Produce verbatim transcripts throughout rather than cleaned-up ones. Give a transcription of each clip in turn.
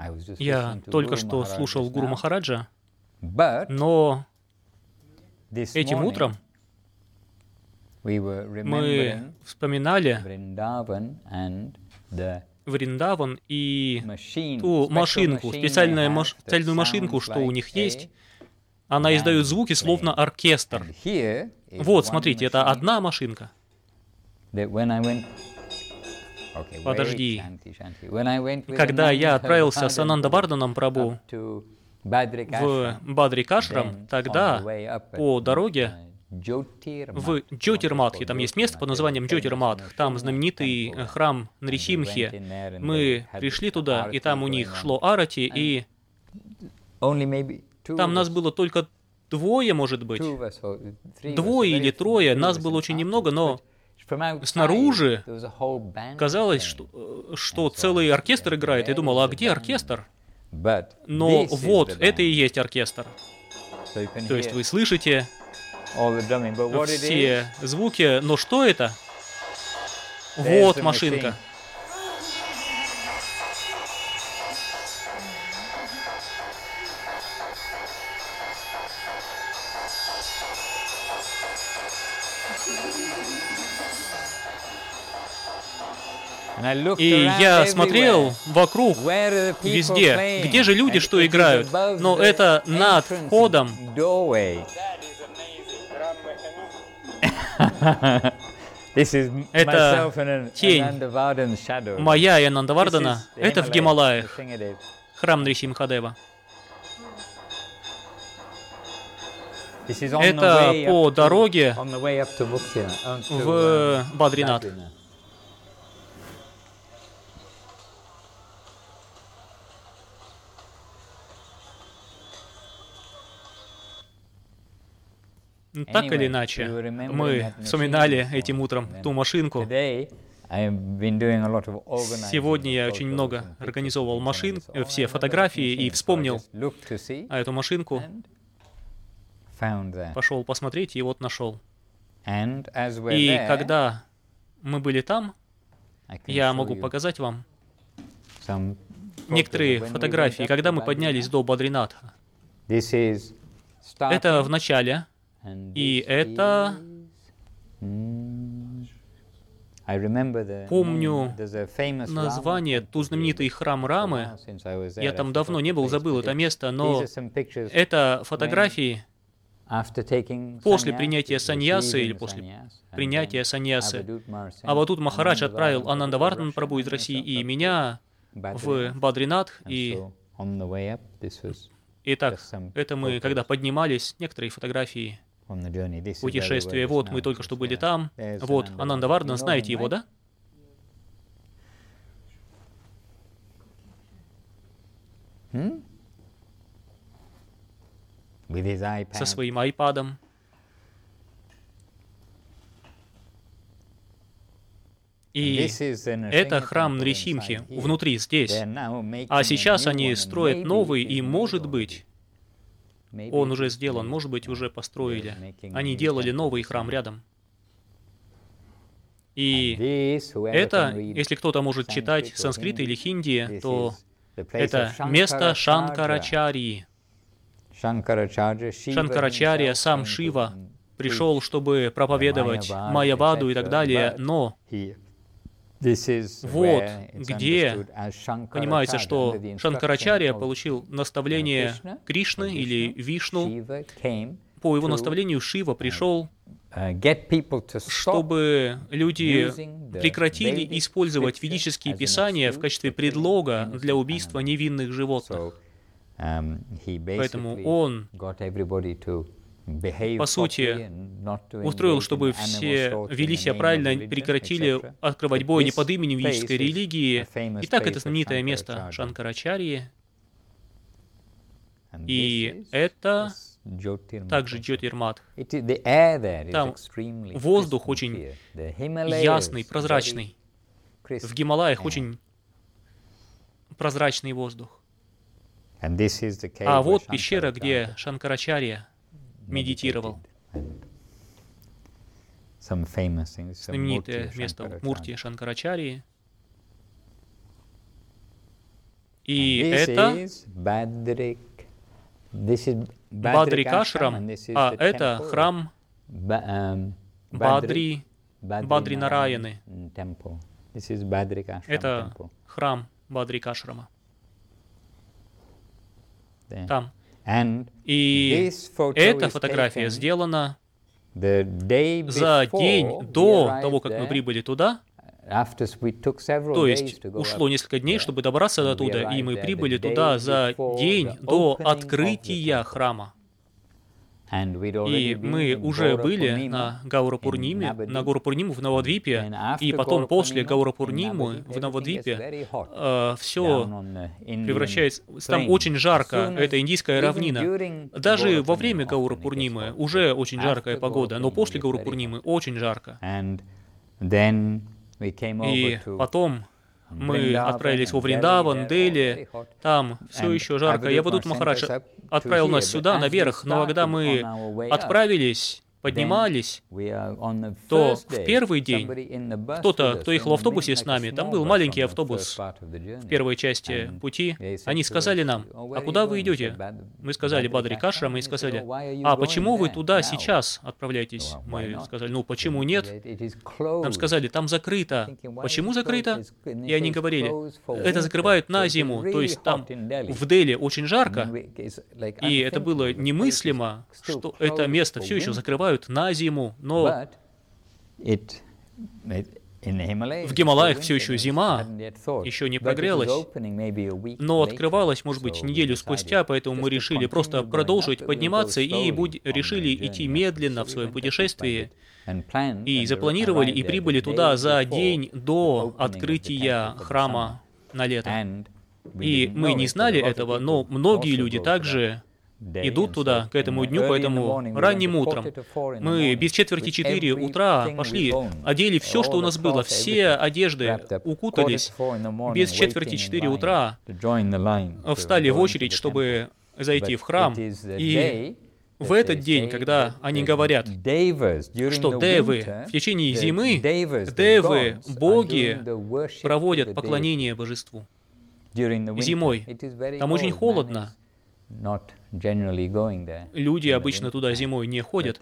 Я только что слушал Гуру Махараджа, но этим утром мы вспоминали Вриндаван и ту машинку, специальную, маш... специальную машинку, что у них есть. Она издает звуки, словно оркестр. Вот, смотрите, это одна машинка. Подожди. Когда я отправился с Анандаварданом Прабху в Бадрикашрам, тогда по дороге в Джотирматхе, там есть место под названием Джотирматх, там знаменитый храм Нрисимхи. Мы пришли туда, и там у них шло арати, и там нас было только двое, может быть, двое или трое, нас было очень немного, но снаружи казалось, что, что целый оркестр играет. Я думал, а где оркестр? Но вот, это и есть оркестр. То есть вы слышите все звуки, но что это? Вот машинка. И я смотрел вокруг, везде, где же люди что играют, но это над входом. Это тень моя и Анандавардана, это в Гималаях, храм Нрисимхадева. Это по дороге в Бадринат. Так или иначе, мы вспоминали этим утром ту машинку. Сегодня я очень много организовывал машин, все фотографии, и вспомнил эту машинку. Пошел посмотреть, и вот нашел. И когда мы были там, я могу показать вам некоторые фотографии, когда мы поднялись до Бадринатха. Это в начале. И это, помню название, ту знаменитый храм Рамы, я там давно не был, забыл это место, но это фотографии после принятия саньясы или после принятия саньясы. А вот тут Махарадж отправил Анандавардана Прабху из России и меня в Бадринатх, и... Итак, это мы, когда поднимались, некоторые фотографии путешествия. Вот, мы только что были там. Вот, Анандавардан, знаете его, да? Со своим айпадом. И это храм Нрисимхи, внутри, здесь. А сейчас они строят новый, и, может быть, он уже сделан, может быть, уже построили. Они делали новый храм рядом. И это, если кто-то может читать санскрит или хинди, то это место Шанкарачарьи. Шанкарачарья, сам Шива, пришел, чтобы проповедовать Майяваду и так далее, но вот где понимается, что Шанкарачарья получил наставление Кришны или Вишну. По его наставлению Шива пришел, чтобы люди прекратили использовать ведические писания в качестве предлога для убийства невинных животных. Поэтому он, по сути, устроил, чтобы все вели себя правильно, прекратили открывать бой не под именем ведической религии. Итак, это знаменитое место Шанкарачарьи. И это также Джотирматх. Там воздух очень ясный, прозрачный. В Гималаях очень прозрачный воздух. А вот пещера, где Шанкарачарья медитировал. Знаменитое место Мурти Шанкарачарьи. И это Бадрикашрам, а это храм Бадри, Бадри Нараяны. Это храм Бадрикашрама. Там. И эта фотография сделана за день до того, как мы прибыли туда. То есть ушло несколько дней, чтобы добраться до туда, и мы прибыли туда за день до открытия храма. И мы уже были на Гаурапурниме, на Гаурапурниму в Навадвипе, и потом после Гаурапурнимы в Навадвипе э, все превращается... Там очень жарко, это индийская равнина. Даже во время Гаурапурнимы уже очень жаркая погода, но после Гаурапурнимы очень жарко. И потом мы отправились во Вриндаван, Дели, там все еще жарко. Явадут Махарадж отправил нас сюда, наверх, но когда мы отправились, поднимались, то в первый день кто-то, кто ехал в автобусе с нами, там был маленький автобус в первой части пути, они сказали нам: «А куда вы идете?» Мы сказали: «Бадрикашрам», мы сказали: «А почему вы туда сейчас отправляетесь?» Мы сказали: «Ну, почему нет?» Нам сказали: «Там закрыто». «Почему закрыто?» И они говорили: «Это закрывают на зиму», то есть там в Дели очень жарко, и это было немыслимо, что это место все еще закрывают на зиму, но в Гималаях все еще зима, еще не прогрелась, но открывалась, может быть, неделю спустя, поэтому мы решили просто продолжить подниматься и будь... решили идти медленно в своем путешествии, и запланировали, и прибыли туда за день до открытия храма на лето. И мы не знали этого, но многие люди также идут туда, к этому дню, поэтому ранним утром. Мы без четверти четыре утра пошли, одели все, что у нас было, все одежды, укутались. Без четверти четыре утра встали в очередь, чтобы зайти в храм. И в этот день, когда они говорят, что девы в течение зимы, девы, боги, проводят поклонение божеству. Зимой. Там очень холодно. Люди обычно туда зимой не ходят.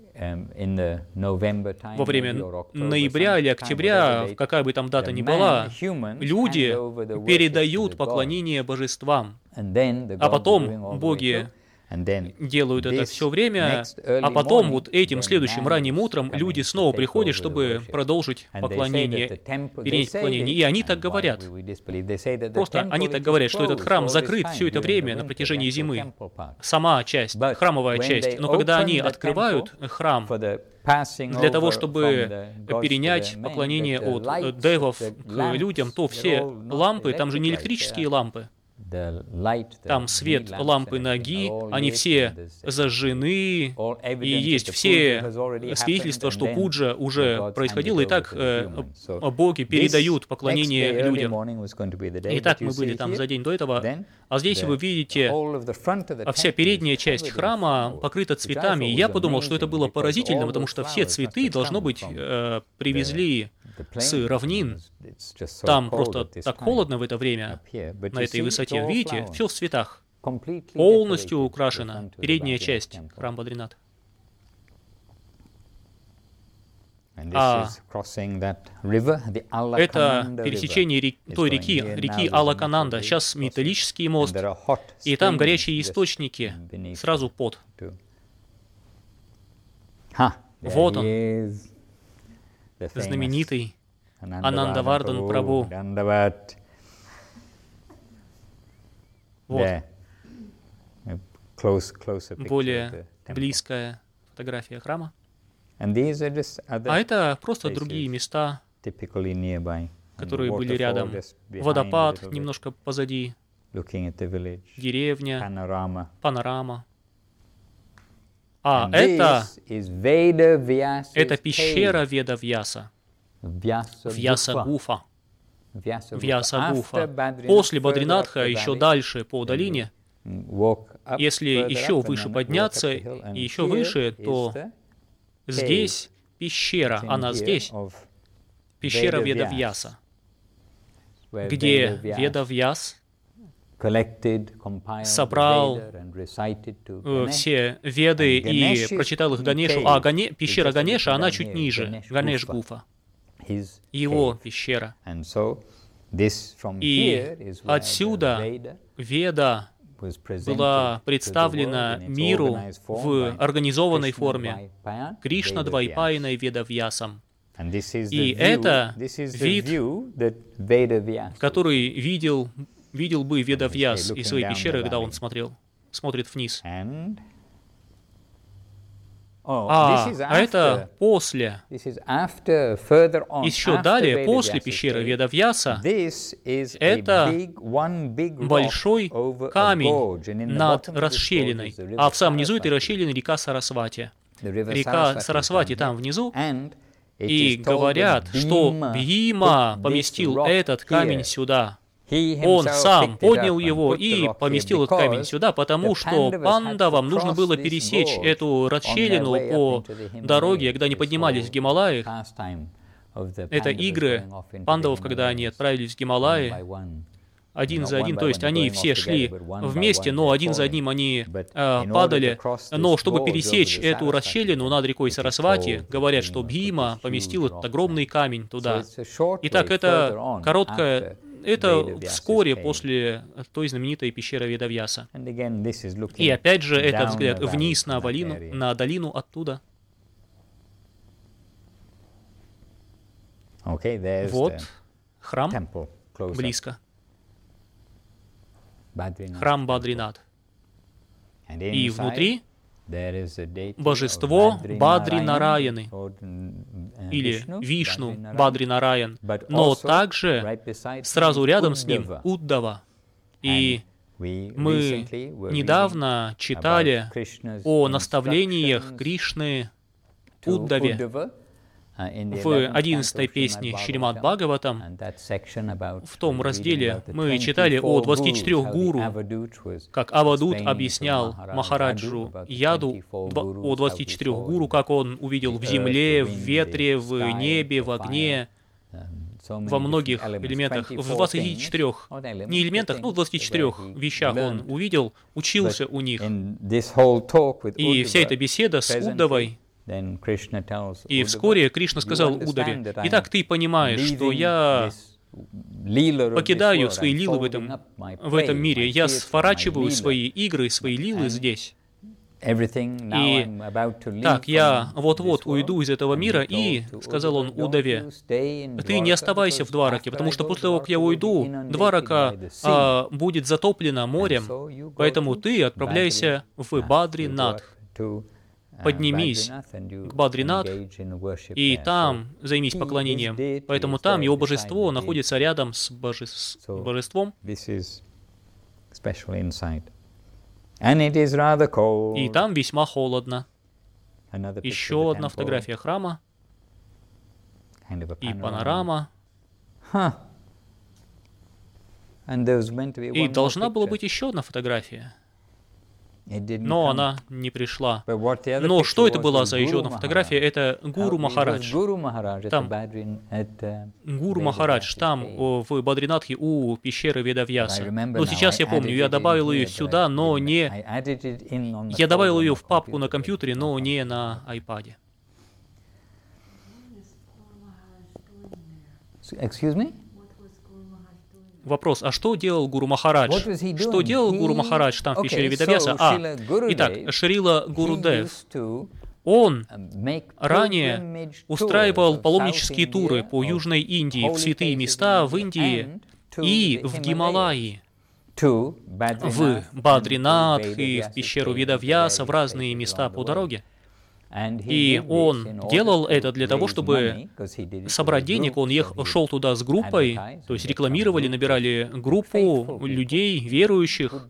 Во время ноября или октября, какая бы там дата ни была, люди передают поклонение божествам. А потом боги делают это все время, а потом вот этим следующим ранним утром люди снова приходят, чтобы продолжить поклонение, перенять поклонение. И они так говорят. Просто они так говорят, что этот храм закрыт все это время на протяжении зимы. Сама часть, храмовая часть. Но когда они открывают храм для того, чтобы перенять поклонение от девов к людям, то все лампы, там же не электрические лампы, там свет лампы ноги, они все зажжены, и есть все свидетельства, что пуджа уже происходила, и так э, боги передают поклонение людям. И так мы были там за день до этого, а здесь вы видите, вся передняя часть храма покрыта цветами, и я подумал, что это было поразительно, потому что все цветы, должно быть, э, привезли с равнин. Там просто так холодно в это время, на этой высоте. Видите, все в цветах. Полностью украшена передняя часть храма Бадринат. А это пересечение рек, той реки, реки Алакананда. Сейчас металлический мост, и там горячие источники, сразу под. Вот он, знаменитый Анандавардан Прабху. Вот. Более близкая фотография храма. А это просто другие места, которые были рядом. Водопад немножко позади, деревня, панорама. А это, это пещера Ведавьяса, Вьяса-гуфа. Вьяса-гуфа. После Бадринатха, еще дальше по долине, если еще выше подняться, и еще выше, то здесь пещера, она здесь, пещера Ведавьяса, где Ведавьяс собрал все Веды и прочитал их Ганешу. А Гане... пещера Ганеша, она чуть ниже, Ганеш-гуфа, его пещера. И отсюда Веда была представлена миру в организованной форме Кришна Двайпаяной Ведавьясом. И это вид, который видел, видел бы Ведавьяс из своей пещеры, когда он смотрел, смотрит вниз. А, а это после, еще далее, после пещеры Ведавьяса, это большой камень над расщелиной. А в самом низу этой расщелины река Сарасвати. Река Сарасвати там внизу. И говорят, что Бхима поместил этот камень сюда. Он сам поднял его и поместил этот камень сюда, потому что пандавам нужно было пересечь эту расщелину по дороге, когда они поднимались в Гималаях. Это игры пандавов, когда они отправились в Гималаи один за один, то есть они все шли вместе, но один за одним они э, падали. Но чтобы пересечь эту расщелину над рекой Сарасвати, говорят, что Бхима поместил этот огромный камень туда. Итак, это короткая... Это вскоре после той знаменитой пещеры Ведавьяса. И опять же, этот взгляд вниз на долину, на долину оттуда. Вот храм близко. Храм Бадринат. И внутри божество Бадри-Нараяны, или Вишну Бадри-Нараян, но также сразу рядом с ним Уддава. И мы недавно читали о наставлениях Кришны Уддаве в одиннадцатой песне Шримад Бхагаватам. В том разделе мы читали о двадцати четырёх гуру, как Авадут объяснял Махараджу Яду о двадцати четырёх гуру, как он увидел в земле, в ветре, в небе, в огне, во многих элементах, в двадцати четырёх, не элементах, но в двадцати четырёх вещах он увидел, учился у них. И вся эта беседа с Уддавой. И вскоре Кришна сказал Уддаве: «Итак, ты понимаешь, что я покидаю свои лилы в этом, в этом мире, я сворачиваю свои игры, свои лилы здесь. И так, я вот-вот уйду из этого мира, и, — сказал он Уддаве, — ты не оставайся в Двараке, потому что после того, как я уйду, Дварака а, будет затоплена морем, поэтому ты отправляйся в Бадринат. Поднимись к Бадринат, и там займись поклонением. Поэтому там его божество находится рядом с, боже... с божеством. И там весьма холодно. Еще одна фотография храма и панорама. И должна была быть еще одна фотография. Но она не пришла. Но что это была за еще одна фотография? Это Гуру Махарадж. Там Гуру Махарадж, там в Бадринатхе у пещеры Ведавьяса. Но сейчас я помню, я добавил ее сюда, но не... Я добавил ее в папку на компьютере, но не на айпаде. Excuse me? Вопрос, а что делал Гуру Махарадж? Что делал Гуру Махарадж там в пещере Ведавьяса? А, итак, Шрила Гурудев, он ранее устраивал паломнические туры по Южной Индии, в святые места в Индии и в Гималаи, в Бадринат и в пещеру Ведавьяса, в разные места по дороге. И он делал это для того, чтобы собрать денег. Он ехал, шел туда с группой, то есть рекламировали, набирали группу людей, верующих,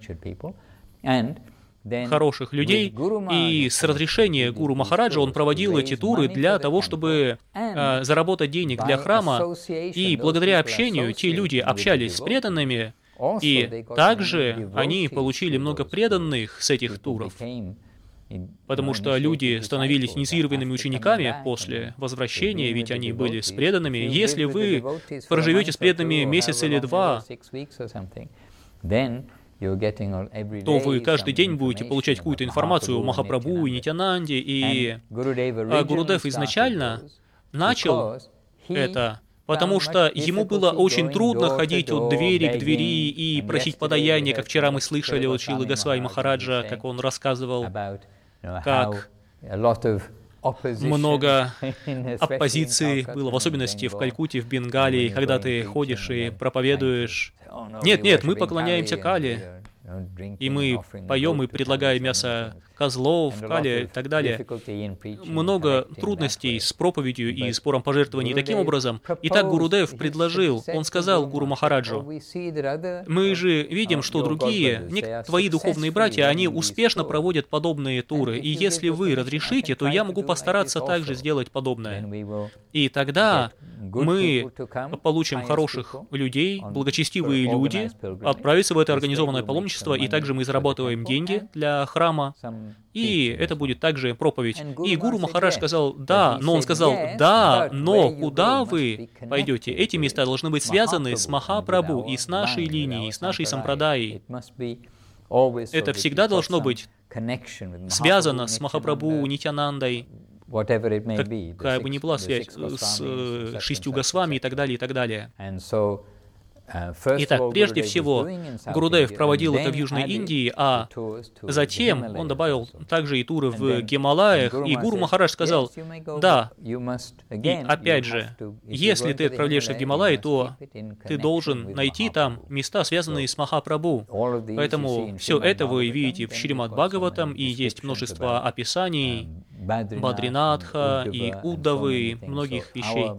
хороших людей. И с разрешения Гуру Махараджа он проводил эти туры для того, чтобы э, заработать денег для храма. И благодаря общению те люди общались с преданными, и также они получили много преданных с этих туров. Потому что люди становились инициированными учениками после возвращения, ведь они были с преданными. Если вы проживете с преданными месяц или два, то вы каждый день будете получать какую-то информацию о Махапрабху и Нитьянанде, и а Гурудев изначально начал это, потому что ему было очень трудно ходить от двери к двери и просить подаяние, как вчера мы слышали от Шрилы Госвами Махараджа, как он рассказывал, как много оппозиции было, в особенности в Калькутте, в Бенгалии, когда ты ходишь и проповедуешь. Нет, нет, мы поклоняемся Кали, и мы поем и предлагаем мясо козлов, Кали и так далее. Много трудностей с проповедью и спором пожертвований таким образом. Итак, Гурудев предложил, он сказал Гуру Махараджу: мы же видим, что другие, твои духовные братья, они успешно проводят подобные туры, и если вы разрешите, то я могу постараться также сделать подобное. И тогда мы получим хороших людей, благочестивые люди, отправиться в это организованное паломничество, и также мы заработаем деньги для храма, и это будет также проповедь. И Гуру Махарадж сказал: да, но он сказал: да, но куда вы пойдете? Эти места должны быть связаны с Махапрабху и с нашей линией, с нашей сампрадаей. Это всегда должно быть связано с Махапрабху, Нитьянандой, какая бы ни была связь с шестью Госвами и так далее, и так далее. Итак, прежде всего, Гурудев проводил это в Южной Индии, а затем он добавил также и туры в Гималаях, и Гуру Махарадж сказал: да, и опять же, если ты отправляешься в Гималаи, то ты должен найти там места, связанные с Махапрабху. Поэтому все это вы видите в Шримад Бхагаватам, и есть множество описаний Бадринатха и Уддавы, многих вещей.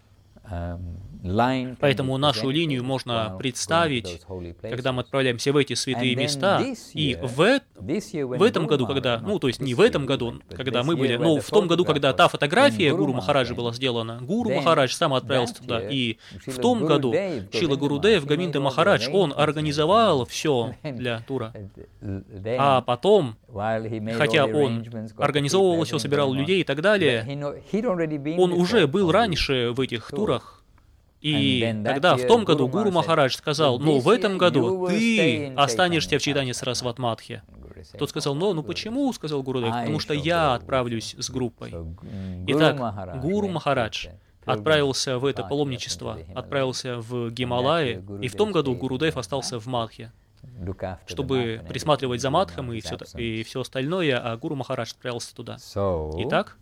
Поэтому нашу линию можно представить, когда мы отправляемся в эти святые места, и в, в этом году, когда, ну, то есть не в этом году, когда мы были, но в том году, когда та фотография Гуру Махараджа была сделана, Гуру Махарадж сам отправился туда, и в том году Шрила Гурудев Гоминда Махарадж, он организовал все для тура. А потом, хотя он организовывал все, собирал людей и так далее, он уже был раньше в этих турах. И тогда, в том году, Гуру Махарадж сказал: ну, в этом году ты останешься в Чайтанья Сарасват Матхе. Тот сказал: ну, ну почему, сказал Гурудев, потому что я отправлюсь с группой. Итак, Гуру Махарадж отправился в это паломничество, отправился в Гималаи, и в том году Гурудев остался в Матхе, чтобы присматривать за Матхом и все, и все остальное, а Гуру Махарадж отправился туда. Итак,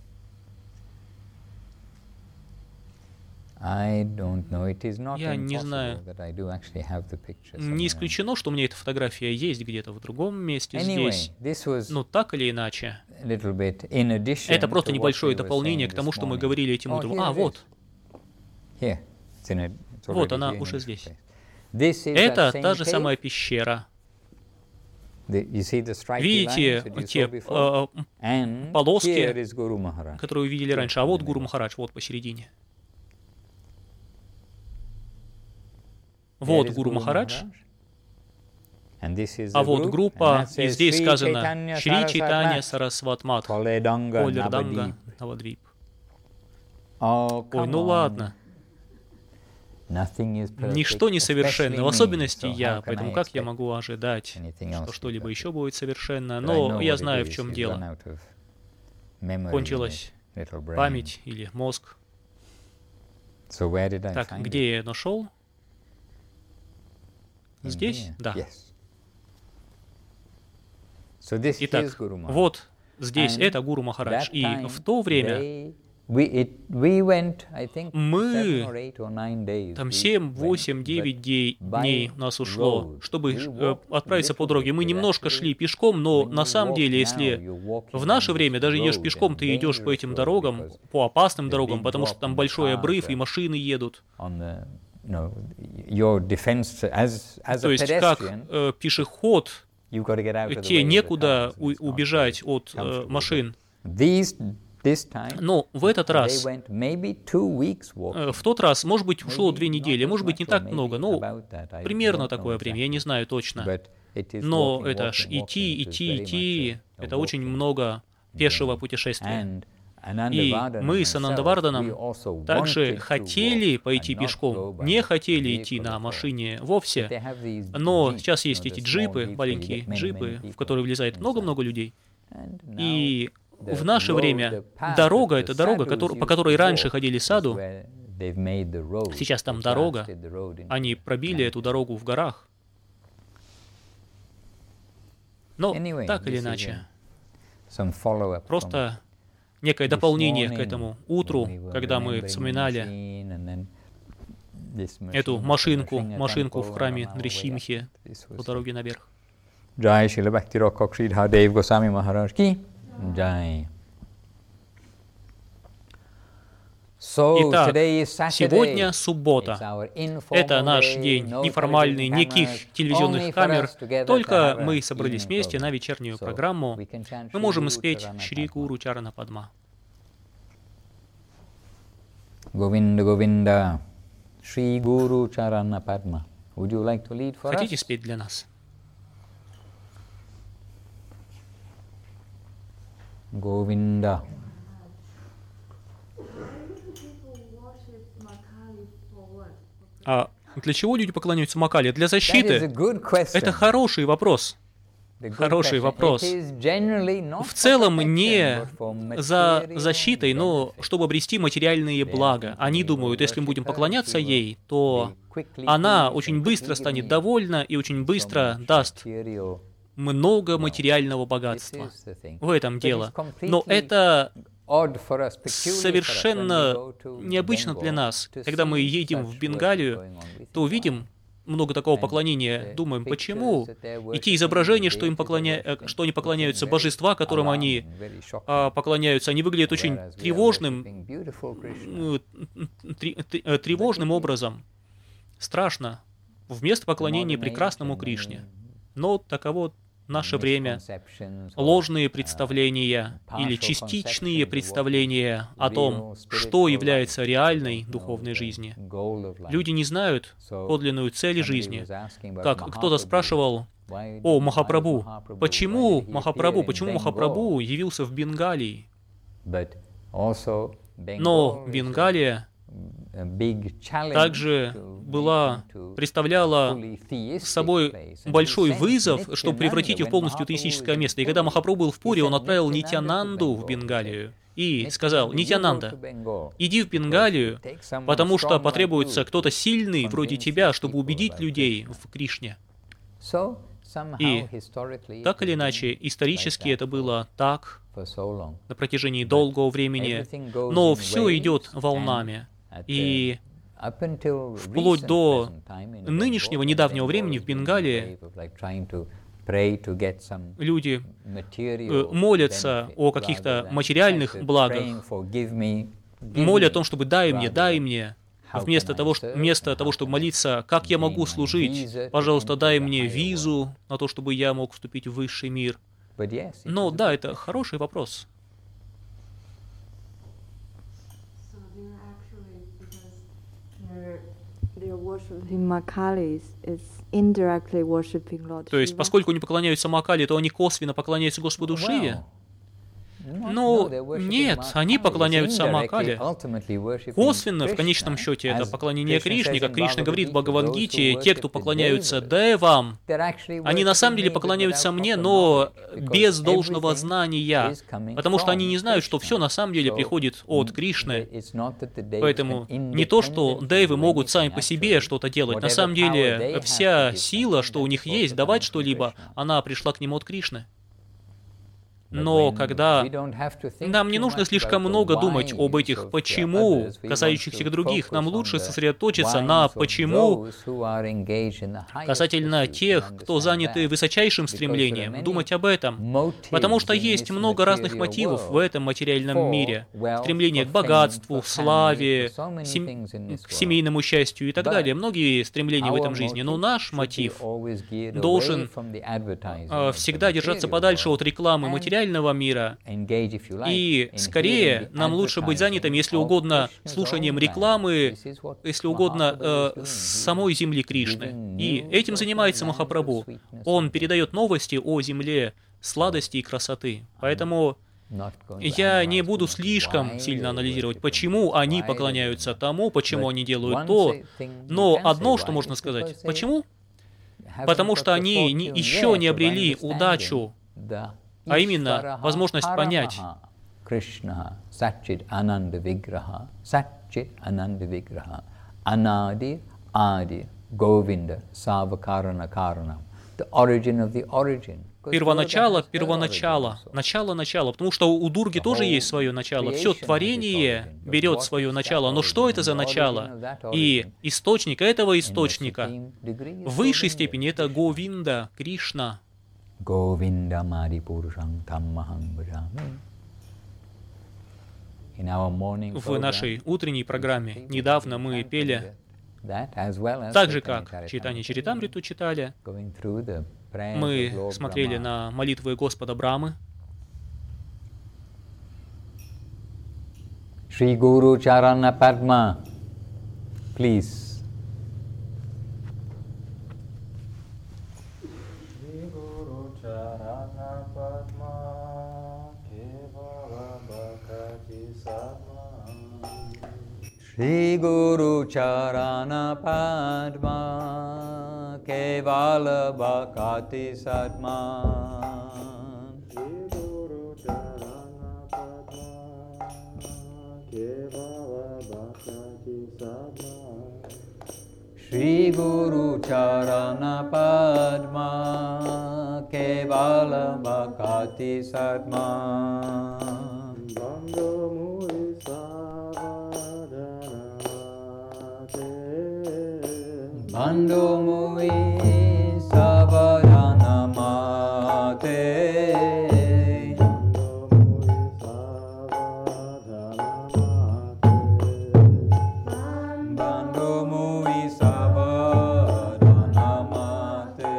я не знаю, не исключено, что у меня эта фотография есть где-то в другом месте здесь, но так или иначе, это просто небольшое дополнение к тому, что мы говорили этим утром. А, вот. Вот она уже здесь. Это та же самая пещера. Видите те э, полоски, которые вы видели раньше, а вот Гуру Махарадж, вот посередине. Вот Гуру Махарадж, а вот группа, и здесь сказано Шри Чайтанья Сарасват Матх, Колерданга Навадвип. Ой, ну ладно. Ничто не совершенно, в особенности я, поэтому как я могу ожидать, что что-либо еще будет совершенно, но я знаю, в чем дело. Кончилась память или мозг. Так, где я нашел? Здесь? Да. Итак, вот здесь это Гуру Махарадж. И в то время мы там семь, восемь, девять дней у нас ушло, чтобы э, отправиться по дороге. Мы немножко шли пешком, но на самом деле, если в наше время даже идешь пешком, ты идешь по этим дорогам, по опасным дорогам, потому что там большой обрыв и машины едут. То есть, как э, пешеход, тебе некуда у, убежать от э, машин. Но в этот раз, э, в тот раз, может быть, ушло две недели, может быть, не так много, но примерно такое время, я не знаю точно. Но это ж идти, идти, идти, это очень много пешего путешествия. И мы с Анандаварданом также хотели пойти пешком, не хотели идти на машине вовсе, но сейчас есть эти джипы, маленькие джипы, в которые влезает много-много людей. И в наше время дорога, это дорога, по которой раньше ходили саду, сейчас там дорога, они пробили эту дорогу в горах. Но так или иначе, просто некое дополнение к этому утру, когда мы вспоминали эту машинку, машинку в храме Нрисимхи по дороге наверх. Jai Srila Bhakti Rakshak Sridhar Dev Goswami Maharaj ki Jai. Итак, сегодня суббота. Это наш день неформальный, никаких телевизионных камер, только мы собрались вместе на вечернюю программу. Мы можем спеть Шри Гуру Чарана Падма. Govinda Govinda Shri Guru Charana Padma. Would you like to lead for us? Хотите спеть для нас? Govinda. А для чего люди поклоняются Макали? Для защиты? Это хороший вопрос. Хороший вопрос. В целом не за защитой, но чтобы обрести материальные блага. Они думают, если мы будем поклоняться ей, то она очень быстро станет довольна и очень быстро даст много материального богатства. В этом дело. Но это совершенно необычно для нас. Когда мы едем в Бенгалию, то увидим много такого поклонения, думаем, почему? И те изображения, что, им поклоня... что они поклоняются, божества, которым они а, поклоняются, они выглядят очень тревожным, тревожным образом. Страшно. Вместо поклонения прекрасному Кришне. Но таково наше время. Ложные представления или частичные представления о том, что является реальной духовной жизнью. Люди не знают подлинную цель жизни. Как кто-то спрашивал: «О, Махапрабху, почему Махапрабху, почему Махапрабху явился в Бенгалии?» Но Бенгалия также была, представляла собой большой вызов, чтобы превратить ее в полностью теистическое место. И когда Махапрабху был в Пури, он отправил Нитьянанду в Бенгалию и сказал: «Нитьянанда, иди в Бенгалию, потому что потребуется кто-то сильный, вроде тебя, чтобы убедить людей в Кришне». И так или иначе, исторически это было так на протяжении долгого времени, но все идет волнами. И вплоть до нынешнего, недавнего времени в Бенгалии люди молятся о каких-то материальных благах, молят о том, чтобы «дай мне, дай мне», вместо того, что, вместо того, чтобы молиться, как я могу служить, пожалуйста, дай мне визу на то, чтобы я мог вступить в высший мир. Но да, это хороший вопрос. То есть, поскольку они поклоняются Макали, то они косвенно поклоняются Господу Шиве? Ну, нет, они поклоняются Макали. Косвенно, в конечном счете, это поклонение Кришне. Как Кришна говорит в Бхагавад-гите, те, кто поклоняются Девам, они на самом деле поклоняются мне, но без должного знания, потому что они не знают, что все на самом деле приходит от Кришны. Поэтому не то, что Девы могут сами по себе что-то делать. На самом деле, вся сила, что у них есть, давать что-либо, она пришла к ним от Кришны. Но когда нам не нужно слишком много думать об этих «почему», касающихся других, нам лучше сосредоточиться на «почему» касательно тех, кто заняты высочайшим стремлением, думать об этом. Потому что есть много разных мотивов в этом материальном мире. Стремление к богатству, славе, сем... к семейному счастью и так далее. Многие стремления в этом жизни. Но наш мотив должен э, всегда держаться подальше от рекламы материального мира. И скорее нам лучше быть занятыми, если угодно, слушанием рекламы, если угодно, э, самой земли Кришны. И этим занимается Махапрабху. Он передает новости о земле сладости и красоты. Поэтому Я не буду слишком сильно анализировать, почему они поклоняются тому, почему они делают то, но одно, что можно сказать, почему? Потому что они не, еще не обрели удачу, а именно возможность понять. Krishna, Satchit Ananda Vigraha, Satchit Ananda Vigraha, Anadi, Adi, Govinda, Savakarana Karanam, the origin of the origin. Первоначало, первоначало, начало, начало, потому что у Дурги тоже есть свое начало. Все творение берет свое начало. Но что это за начало? И источник этого источника в высшей степени это Говинда, Кришна. Говинда Мади Пурушам Таммахам Бхажами. В нашей утренней программе недавно мы пели, так же как Чайтанья Чаритамриту читали, мы смотрели на молитвы Господа Брамы. Шри Гуру Чарана Падма, please. Shri Guru Charana Padma Kevala Bhakati Satma. Shri Guru Charana Padma Kevala Bhakati Satma. Shri Guru Charana Padma Kevala Bhakati Satma. Bando mui savadana mate. Bando mui savadana mate.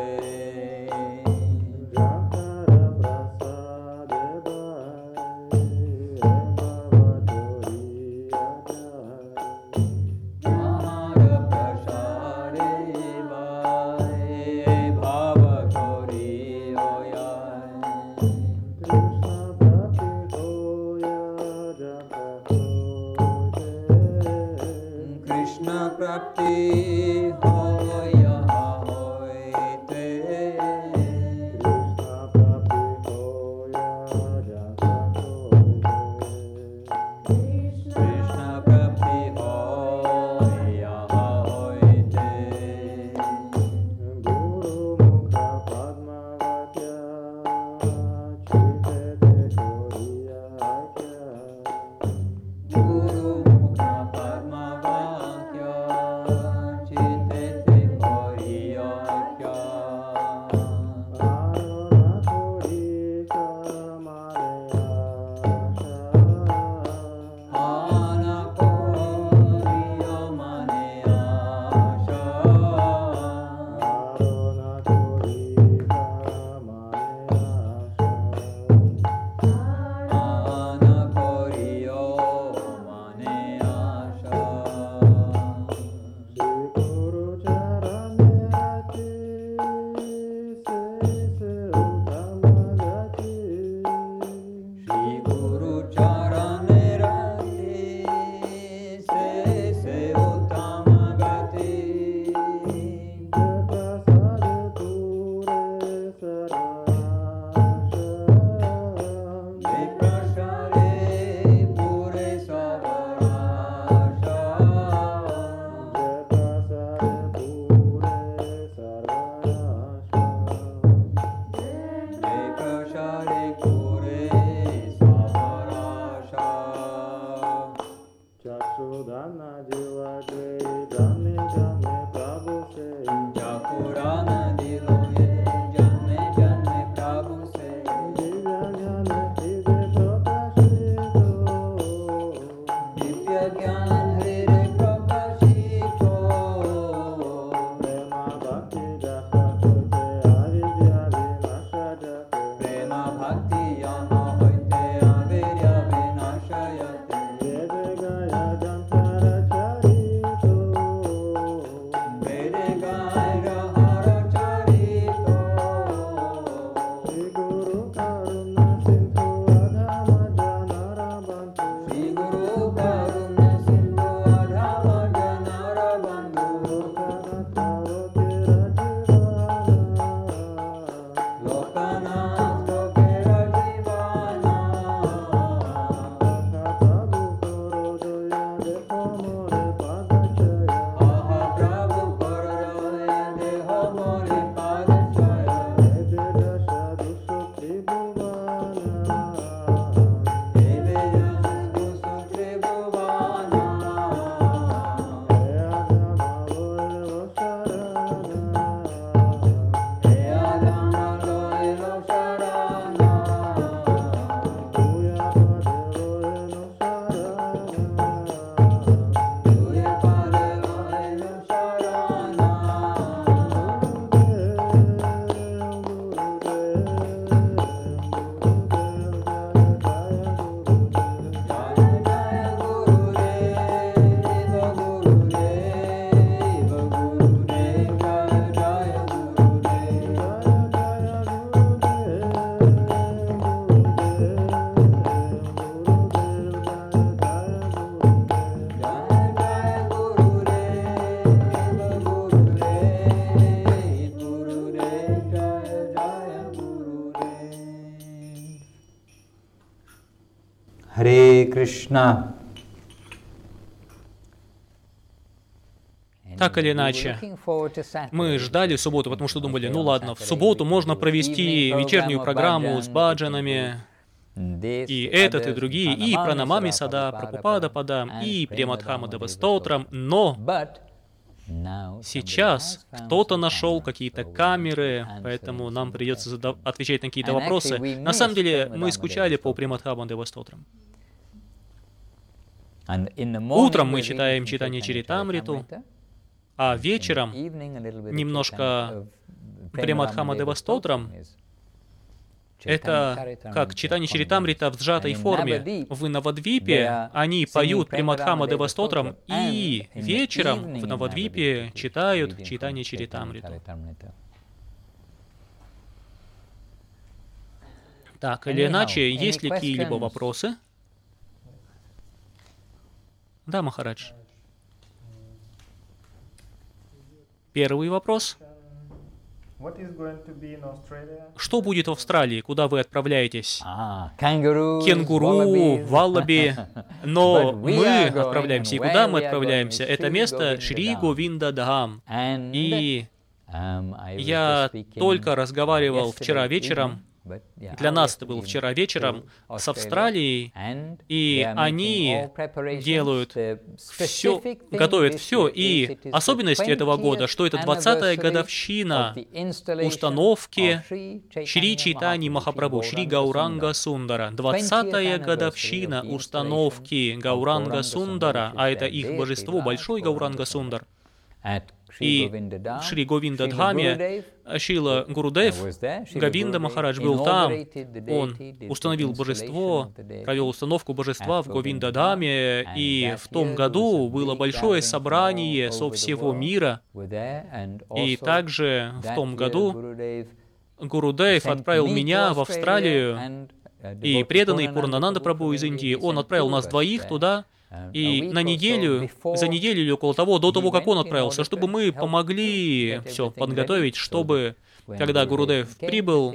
Jatara prasade Hare Krishna. Так или иначе, мы ждали субботу, потому что думали, ну ладно, в субботу можно провести вечернюю программу с баджанами, и этот, и другие, и Пранамами Сада, Прабхупада Падам, и Премадхамадава Стоутрам, но сейчас кто-то нашел какие-то камеры, поэтому нам придется задав... отвечать на какие-то вопросы. На самом деле, мы скучали по Премадхамадава Стоутрам. Утром мы читаем читание Чаритамриту, а вечером немножко Премадхамадава Стоутрам. Это как читание Чаритамрита в сжатой форме. В Навадвипе они поют Премадхамадава Стоутрам, и вечером в Навадвипе читают читание Чаритамриту. Так или иначе, есть ли какие-либо вопросы? Да, Махарадж. Первый вопрос. Что будет в Австралии? Куда вы отправляетесь? Ah, kangaroos, Кенгуру, wallabies. валлаби. Но But we мы are going, отправляемся. И and куда where мы we are отправляемся? going is Это Shri место Шри Govindadham. Говиндадхам. And, И um, I was я just speaking только разговаривал yesterday вчера evening, вечером, but, yeah, для нас yesterday это было evening вчера вечером, to с Australia, Австралией, and и they are они making all preparations. делают The все, specific thing готовят this все. year is И it is the особенность этого года, что это двадцатая twentieth годовщина anniversary of the installation установки of Sri Шри Chaitanya Чайтани Махапрабху, Шри Гауранга Сундара. двадцатая годовщина установки Гауранга Сундара, а это их божество, большой Гауранга Сундар. at И в Шри Говиндадхаме Шрила Гурудев, Говинда Махарадж был там, он установил божество, провел установку божества в Говиндадхаме, и в том году было большое собрание со всего мира, и также в том году Гурудев отправил меня в Австралию, и преданный Пурнананда Прабху из Индии, он отправил нас двоих туда, и на неделю, за неделю или около того, до того, как он отправился, чтобы мы помогли все подготовить, чтобы, когда Гурудев прибыл,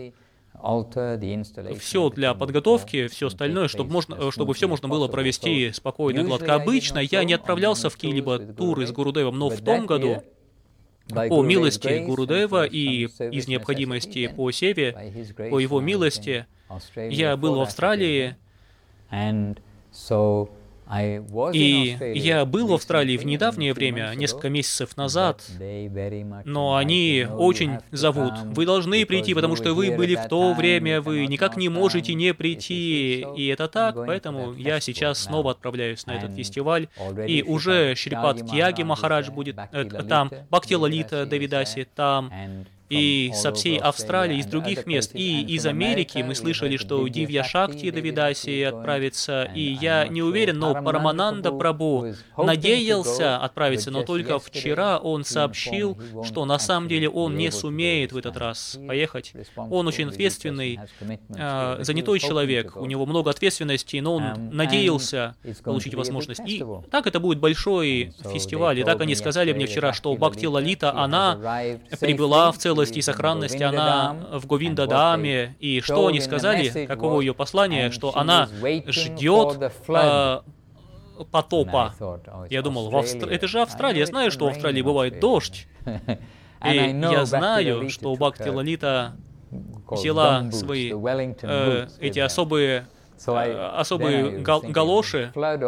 все для подготовки, все остальное, чтобы, можно, чтобы все можно было провести спокойно, гладко. Обычно я не отправлялся в какие-либо туры с Гурудевом, но в том году, по милости Гурудева и из необходимости по севе, по его милости, я был в Австралии, и я был в Австралии в недавнее время, несколько месяцев назад, но они очень зовут. Вы должны прийти, потому что вы были в то время, вы никак не можете не прийти. И это так, поэтому я сейчас снова отправляюсь на этот фестиваль. И уже Шрипад Тьяги Махарадж будет э, там, Бхакти Лалита Девидаси там, и со всей Австралии, из других мест, и из Америки мы слышали, что Дивья Шакти Девидаси отправится, и я не уверен, но Парамананда Прабху надеялся отправиться, но только вчера он сообщил, что на самом деле он не сумеет в этот раз поехать. Он очень ответственный, э, занятой человек, у него много ответственности, но он надеялся получить возможность. И так это будет большой фестиваль, и так они сказали мне вчера, что Бхакти Лалита, она прибыла в целости и сохранности, она в Говиндадхаме, и что они сказали, каково ее послание, что она ждет э, потопа. Я думал, в Австр... это же Австралия, я знаю, что в Австралии бывает дождь, и я знаю, что Бхакти Лалита взяла свои э, эти особые, э, особые гал галоши,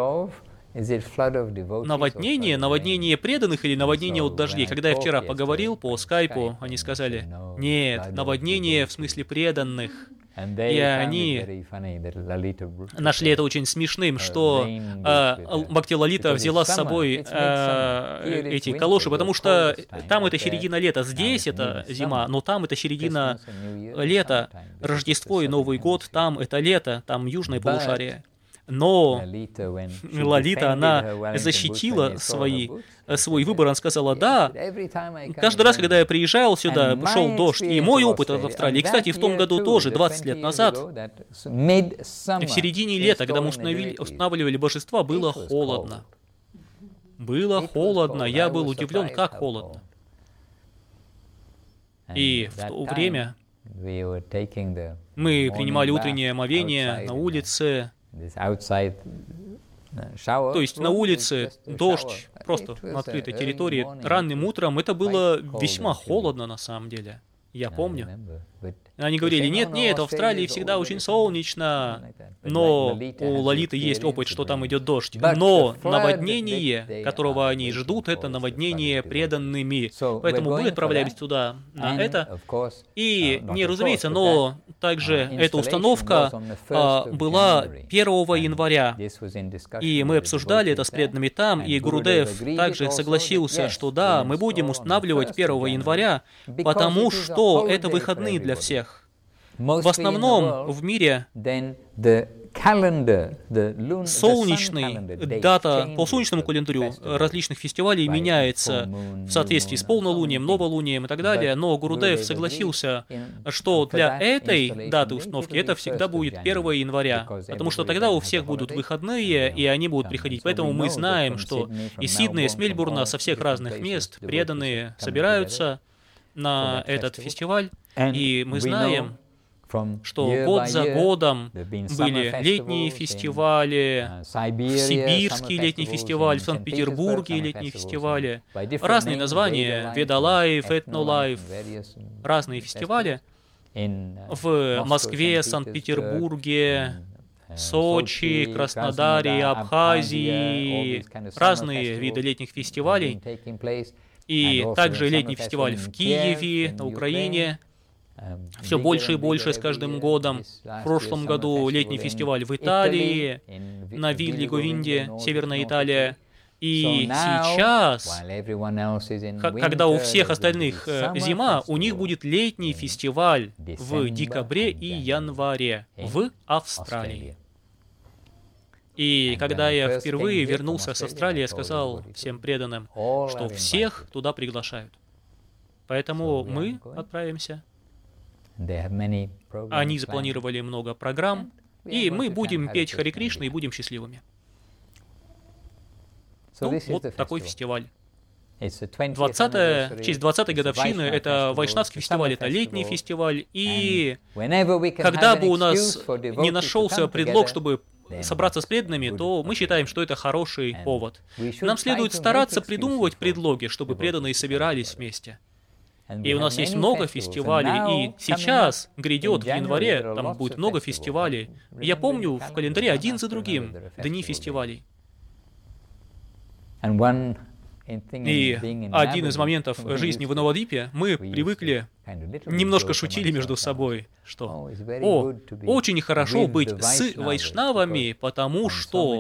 наводнение, наводнение преданных или наводнение от дождей. Когда я вчера поговорил по скайпу, они сказали, нет, наводнение в смысле преданных. И они нашли это очень смешным, что э, Бхакти Лалита взяла с собой э, эти калоши, потому что там это середина лета, здесь это зима, но там это середина лета, Рождество и Новый год, там это лето, там южное полушарие. Но Лалита, она защитила свои, свой выбор, она сказала, да, каждый раз, когда я приезжал сюда, шел дождь, и мой опыт от Австралии, и, кстати, в том году тоже, двадцать лет назад, в середине лета, когда мы установили, устанавливали божества, было холодно. Было холодно, я был удивлен, как холодно. И в то время мы принимали утреннее омовение на улице, То есть на улице дождь, просто на открытой территории, ранним утром, это было весьма холодно на самом деле. Я помню. Они говорили, нет, нет, в Австралии всегда очень солнечно, но у Лолиты есть опыт, что там идет дождь. Но наводнение, которого они ждут, это наводнение преданными. Поэтому мы отправляемся туда на это. И, не разумеется, но также эта установка а, была первого января. И мы обсуждали это с преданными там, и Гурудев также согласился, что да, мы будем устанавливать первого января, потому что это выходные для всех. В основном в мире солнечный, дата по солнечному календарю различных фестивалей меняется в соответствии с полнолунием, новолунием и так далее, но Гурудев согласился, что для этой даты установки это всегда будет первого января, потому что тогда у всех будут выходные, и они будут приходить. Поэтому мы знаем, что из Сиднея, из Мельбурна, со всех разных мест преданные собираются на этот фестиваль, и мы знаем, что год за годом были летние фестивали, в Сибирский летний фестиваль, в Санкт-Петербурге летние фестивали, разные названия, Ведалайф, Этнолайф, разные фестивали в Москве, Санкт-Петербурге, Сочи, Краснодаре, Абхазии, разные виды летних фестивалей. И также летний фестиваль в Киеве, на Украине, все больше и больше с каждым годом. В прошлом году летний фестиваль в Италии, на Вилле Говинде, Северная Италия. И сейчас, когда у всех остальных зима, у них будет летний фестиваль в декабре и январе в Австралии. И когда я впервые вернулся с Австралии, я сказал всем преданным, что всех туда приглашают. Поэтому мы отправимся. Они запланировали много программ, и мы будем петь Харе Кришна и будем счастливыми. Ну, вот такой фестиваль. двадцатая, в честь двадцатой годовщины это Вайшнавский фестиваль, это летний фестиваль, и когда бы у нас не нашелся предлог, чтобы собраться с преданными, то мы считаем, что это хороший повод. Нам следует стараться придумывать предлоги, чтобы преданные собирались вместе. И у нас есть много фестивалей, и сейчас грядет в январе, там будет много фестивалей. Я помню в календаре один за другим дни фестивалей. И один из моментов жизни в Навадвипе, мы привыкли, немножко шутили между собой, что «О, очень хорошо быть с вайшнавами, потому что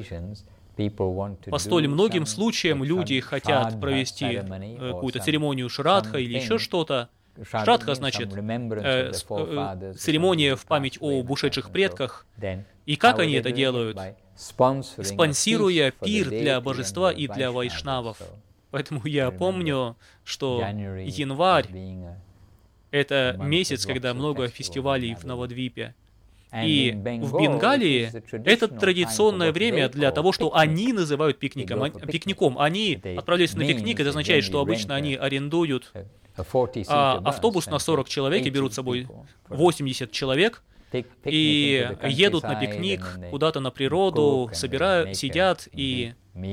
по столь многим случаям люди хотят провести какую-то церемонию шрадха или еще что-то». Шрадха значит э, э, церемония в память об ушедших предках. И как они это делают? Спонсируя пир для божества и для вайшнавов. Поэтому я помню, что январь — это месяц, когда много фестивалей в Навадвипе. И в Бенгалии это традиционное время для того, что они называют пикником. пикником. Они отправляются на пикник, это означает, что обычно они арендуют а, автобус на сорок человек и берут с собой восемьдесят человек, и едут на пикник куда-то на природу, собирают, сидят и...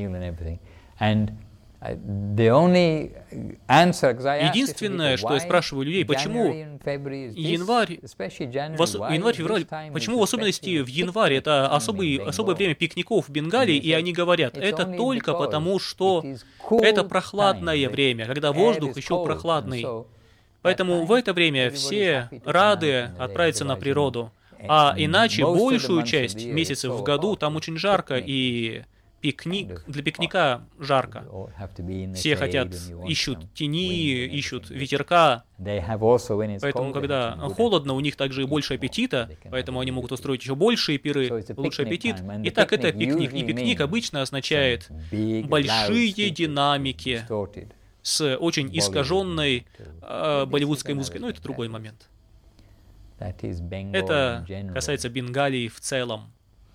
Единственное, что я спрашиваю людей, почему январь, январь-февраль, почему в особенности в январе, это особый, особое время пикников в Бенгалии, и они говорят, это только потому, что это прохладное время, когда воздух еще прохладный. Поэтому в это время все рады отправиться на природу. А иначе большую часть месяцев в году там очень жарко, и пикник, для пикника жарко. Все хотят, ищут тени, ищут ветерка. Поэтому, когда холодно, у них также и больше аппетита, поэтому они могут устроить еще большие пиры, лучше аппетит. Итак, это пикник. И пикник обычно означает большие динамики с очень искаженной э, болливудской музыкой. Но это другой момент. Это касается Бенгалии в целом.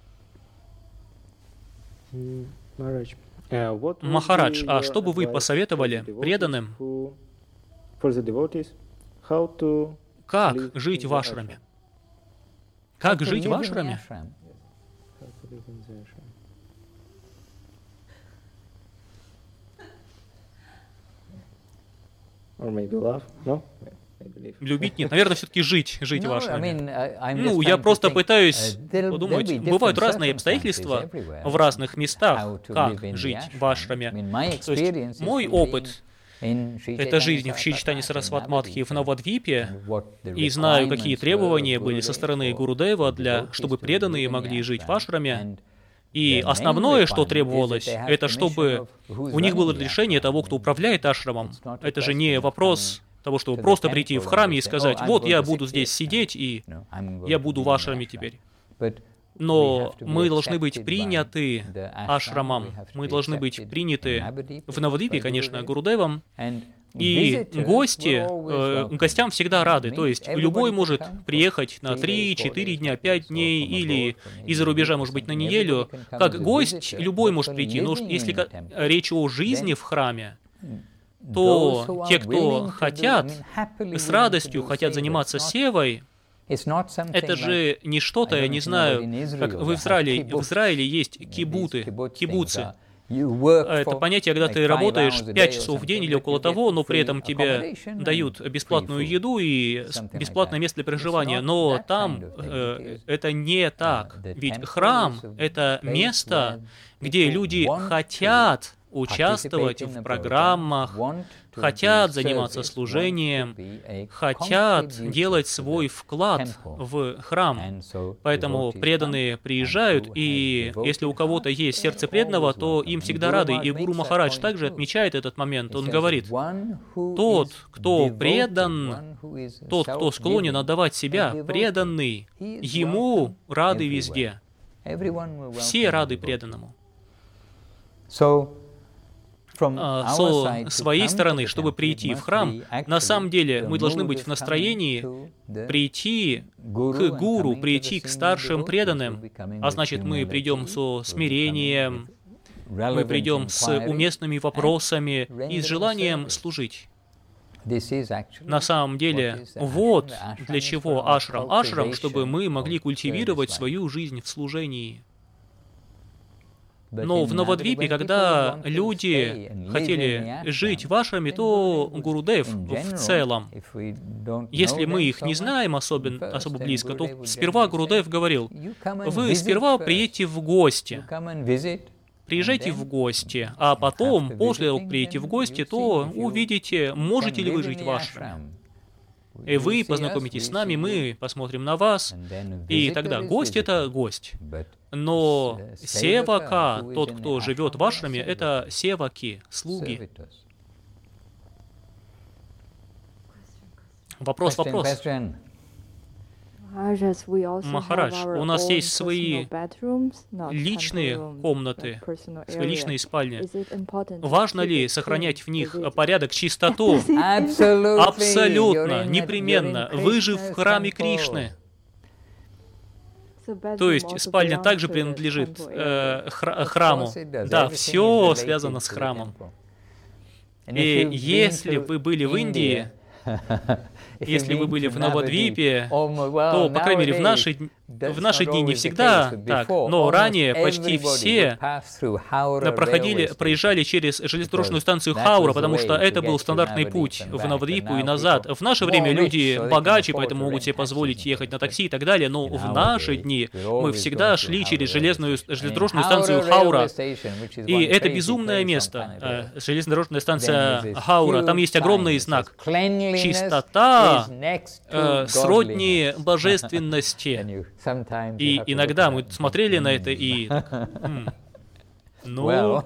Махарадж, а что бы вы посоветовали преданным, как жить в ашраме? Как жить в ашраме? Любить нет, наверное, все-таки жить, жить в ашраме. Ну, я просто пытаюсь подумать, бывают разные обстоятельства в разных местах, как жить в ашраме. То есть мой опыт — это жизнь в Шри-Чайтанья Сарасвати Мадхи в Навадвипе, и знаю, какие требования были со стороны Гурудева, для, чтобы преданные могли жить в ашраме. И основное, что требовалось, это чтобы у них было решение того, кто управляет ашрамом. Это же не вопрос того, чтобы просто прийти в храм и сказать: вот я буду здесь сидеть, и я буду в ашраме теперь. Но мы должны быть приняты ашрамом, мы должны быть приняты в Навадвипе, конечно, Гурудевом. И гости, э, гостям всегда рады, то есть любой может приехать на три-четыре дня, пять дней, или из-за рубежа, может быть, на неделю. Как гость любой может прийти, но если речь о жизни в храме, то те, кто хотят, с радостью хотят заниматься севой, это же не что-то, я не знаю, как в Израиле, в Израиле есть кибуты, кибуцы. Это понятие, когда ты работаешь пять часов в день или около того, но при этом тебе дают бесплатную еду и бесплатное место для проживания. Но там э, это не так. Ведь храм — это место, где люди хотят участвовать в программах, хотят заниматься служением, хотят делать свой вклад в храм. Поэтому преданные приезжают, и если у кого-то есть сердце преданного, то им всегда рады. И Гуру Махарадж также отмечает этот момент. Он говорит: тот, кто предан, тот, кто склонен отдавать себя, преданный, ему рады везде. Все рады преданному. С своей стороны, чтобы прийти в храм, на самом деле мы должны быть в настроении прийти к гуру, прийти к старшим преданным, а значит, мы придем со смирением, мы придем с уместными вопросами и с желанием служить. На самом деле, вот для чего ашрам. Ашрам, чтобы мы могли культивировать свою жизнь в служении. Но в Навадвипе, когда люди хотели жить в ашраме, то Гурудев в целом, если мы их не знаем особенно, особо близко, то сперва Гурудев говорил: вы сперва приедете в гости, приезжайте в гости, а потом, после того, как приедете в гости, то увидите, можете ли вы жить в ашраме. И вы познакомитесь с нами, мы посмотрим на вас, и тогда гость — это гость. Но севака, тот, кто живет в ашраме, это севаки, слуги. Вопрос, вопрос. Махарадж, у нас есть свои личные комнаты, свои личные спальни. Важно ли сохранять в них порядок, чистоту? Абсолютно, непременно. Вы же в храме Кришны. То есть спальня также принадлежит э, хра- храму. Да, все связано с храмом. И если вы были в Индии, если вы были в Навадвипе, то, по крайней мере, в наши, в наши дни не всегда так, но ранее почти все проходили, проезжали через железнодорожную станцию Хаура, потому что это был стандартный путь в Навадвипу и назад. В наше время люди богаче, поэтому могут себе позволить ехать на такси и так далее, но в наши дни мы всегда шли через железную, железнодорожную станцию Хаура. И это безумное место, железнодорожная станция Хаура. Там есть огромный знак. Чистота Э, сродни божественности. И иногда мы смотрели на это и... М, ну...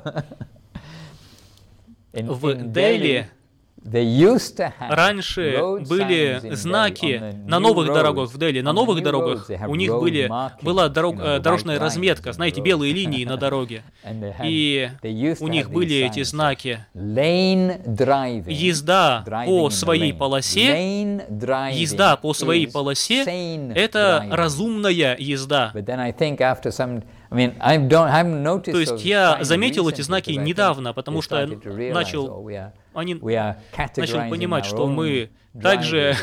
В Дели раньше были знаки на новых дорогах в Дели. На новых дорогах у них были, была дорог, дорожная разметка, знаете, белые линии на дороге. И у них были эти знаки. Езда по своей полосе, езда по своей полосе — это разумная езда. То есть я заметил эти знаки недавно, потому что начал, они, начал понимать, что мы также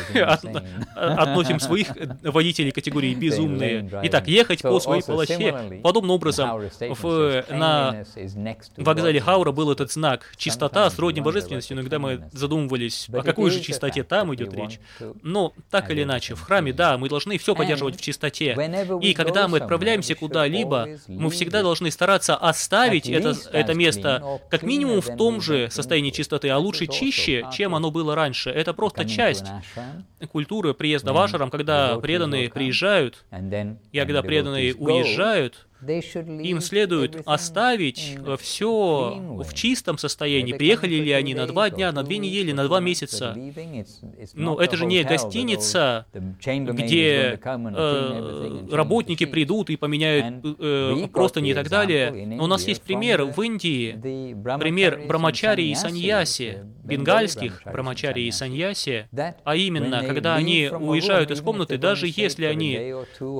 относим своих водителей категории безумные. Итак, ехать по своей полосе. Подобным образом, в, на вокзале Хаура был этот знак «Чистота сродни божественности», но когда мы задумывались, о какой же чистоте там идет речь. Но так или иначе, в храме, да, мы должны все поддерживать в чистоте. И когда мы отправляемся куда-либо, мы всегда должны стараться оставить это, это место как минимум в том же состоянии чистоты, а лучше чище, чем оно было раньше. Это просто часть культуры приезда в ашрам, когда преданные приезжают, и когда преданные уезжают, им следует оставить все в чистом состоянии. Приехали ли они на два дня, на две недели, на два месяца. Но это же не гостиница, где э, работники придут и поменяют э, простыни и так далее. Но у нас есть пример в Индии, пример брамачари и саньяси, бенгальских брамачари и саньяси, а именно, когда они уезжают из комнаты, даже если они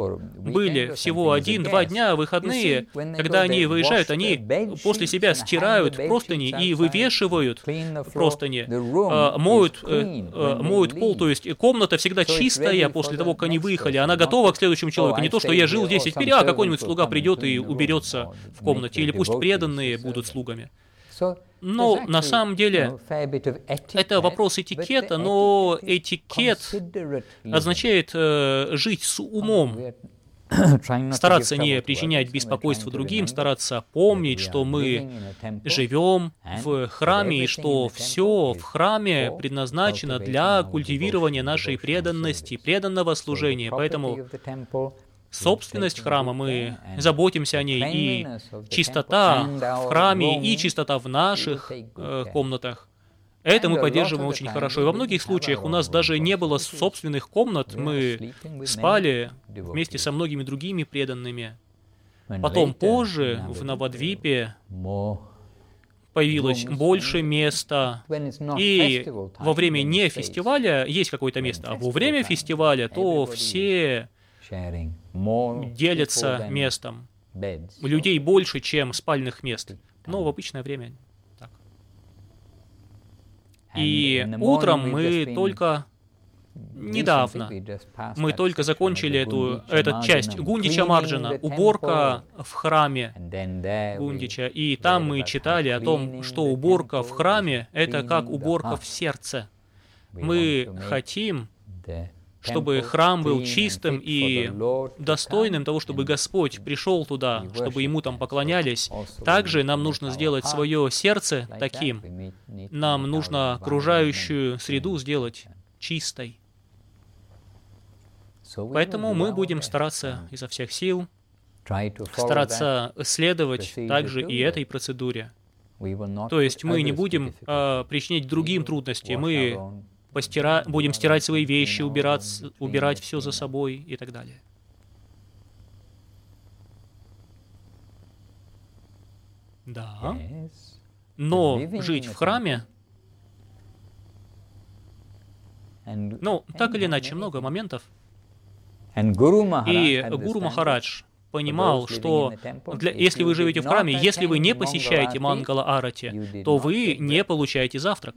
были всего один-два дня, выходные, когда они выезжают, они после себя стирают простыни и вывешивают простыни, э, моют, э, моют пол, то есть комната всегда чистая после того, как они выехали, она готова к следующему человеку. Не то, что я жил здесь, и теперь, а какой-нибудь слуга придет и уберется в комнате, или пусть преданные будут слугами. Но на самом деле это вопрос этикета, но этикет означает э, жить с умом, стараться не причинять беспокойство другим, стараться помнить, что мы живем в храме, и что все в храме предназначено для культивирования нашей преданности, преданного служения. Поэтому собственность храма, мы заботимся о ней, и чистота в храме, и чистота в наших э, комнатах. Это мы поддерживаем очень хорошо. И во многих случаях у нас даже не было собственных комнат, мы спали вместе со многими другими преданными. Потом позже в Навадвипе появилось больше места, и во время не фестиваля есть какое-то место, а во время фестиваля то все делятся местом. Людей больше, чем спальных мест, но в обычное время. И утром мы только недавно, мы только закончили эту, эту часть Гундича Марджана, уборка в храме Гундича, и там мы читали о том, что уборка в храме — это как уборка в сердце. Мы хотим, чтобы храм был чистым и достойным того, чтобы Господь пришел туда, чтобы Ему там поклонялись. Также нам нужно сделать свое сердце таким. Нам нужно окружающую среду сделать чистой. Поэтому мы будем стараться изо всех сил, стараться следовать также и этой процедуре. То есть мы не будем э, причинять другим трудности, мы Постира... будем стирать свои вещи, убирать, убирать все за собой и так далее. Да. Но жить в храме, ну, так или иначе, много моментов. И Гуру Махарадж понимал, что для... если вы живете в храме, если вы не посещаете Мангала Арати, то вы не получаете завтрак.